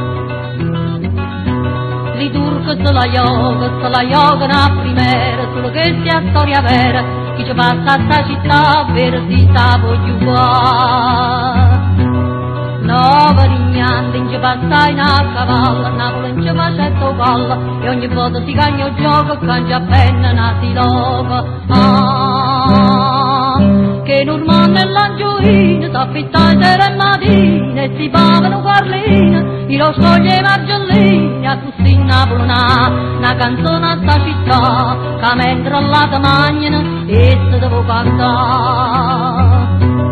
Li turco se la yoga primera, solo che sia storia vera, chi ci passa a sta città, vera si sta voglio qua. No, varignante, in ci passa in a cavallo, Napoli in ci fa certo gol, e ogni volta si cagna il gioco, cangia appena nati loco. Che normale e l'angioina, s'affittano sera e mattina, e si pavano guarline, i lo scoglie e margellini, a così napoletana, una canzone a sta città, che mentre alla te mangiano, e se devo cantare.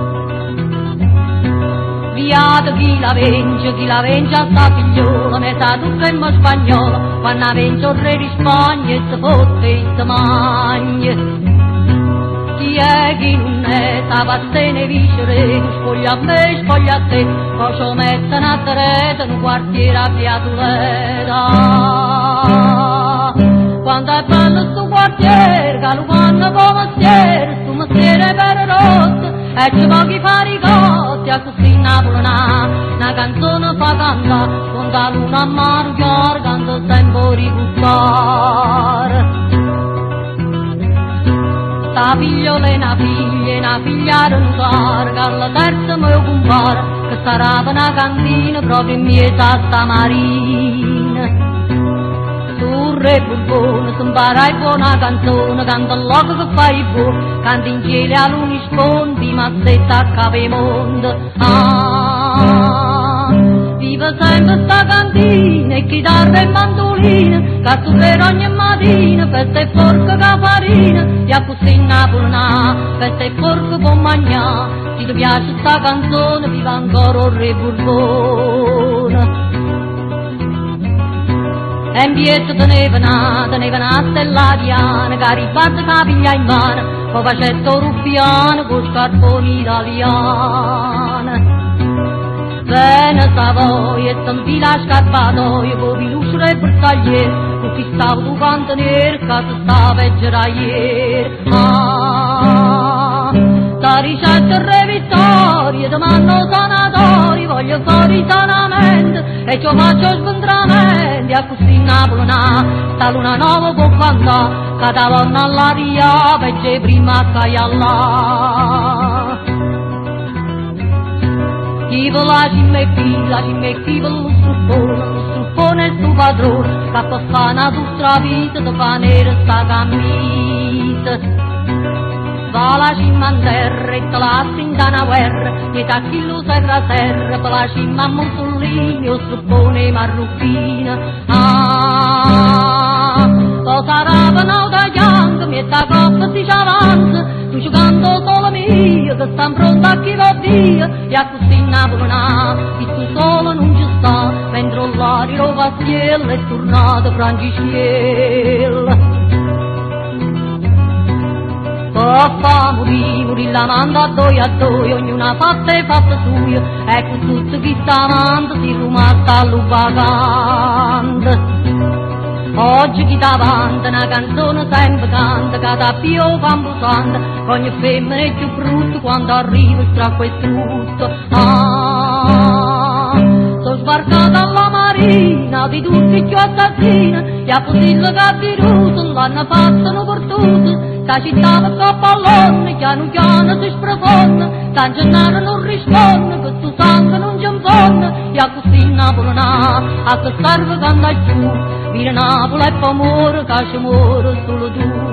Viato chi la venge a sta figliola, me sa tu che mo spagnolo, quando venge il re di Spagna, e se fotte e se mangia. Chi è chi non è, sta pazzene vicere, spoglia a me, spoglia a te, poi ci mettono a terreta, in un quartiere a Piatuleta. Quando è bello sto quartiere, che lo fanno come mestiere, sto mestiere per rosso, e ci pochi fare cose, a così napoletana, una canzone fa cantare, con la luna a mano chiara, canto sempre ricustare. Sta figliola e una figlia non sa, che alla terza me lo compare, che sarà una cantina proprio in miesa stamarina. Sul re Borbone si impara buona canzone, canta il loco che fai buono, canta in cielo a luni sfondi, ma setta a capo il mondo. Vive sempre sta cantina, e chitarra e mandolina, che tu per ogni mattina, festa e porca che farina, e a così napoletana, festa e porca può mangiare, se ti piace sta canzone, viva ancora il re Borbone. E in pietro teneva una stella diana, che riguarda che piglia in mano, con facetto ruffiano, con scarponi italiani. Bene Savoia, e s'infila scarpatoio, con pilustre e bersagliere, con ti stavo tu quanto nero, che si sta peggio da ieri. Sta ricetta revitoria, domando sanatori, voglio fuori sanamente, e ci faccio scontramenti, a così Napolona, sta luna nuova può quando, che da donna all'aria, peggio prima che là. Chi vola ci metti per lo struppone è il tuo padrone, che può fare una tua vita, ti fa nera sta camisa. Va la cima in terra e te la tinta una guerra, e da chi lo serra serra, per la cima a Mussolini, o struppone marruchina. Lo sarà penao da bianco, mi da coppa si ci avanza, tu giocando solo mio, che sta pronta a chi va via, e a così Napolona, il tuo solo non ci sta, mentre l'aria lo va cielo, è tornato Francisciello. Papà morì la manda a doi, ognuna fatta e fatta sua, ecco tutto chi sta amando si rimasta all'ubacante. Oggi chi davanti una canzone sempre canta, che da più fambusante, ogni femmina è più brutta quando arriva tra questo lutto. Sono sbarcata alla marina, di tutti più assassina, e a Posillo Cattiruso l'hanno fatto portuto. La città per pallone, piano piano si sprofonda, San Gennaro non risponde, che tu sangue non ci infonda, e a così Napolona, a che serve quando è giù, vira Napoli e fa amore, che ci muore solo tu.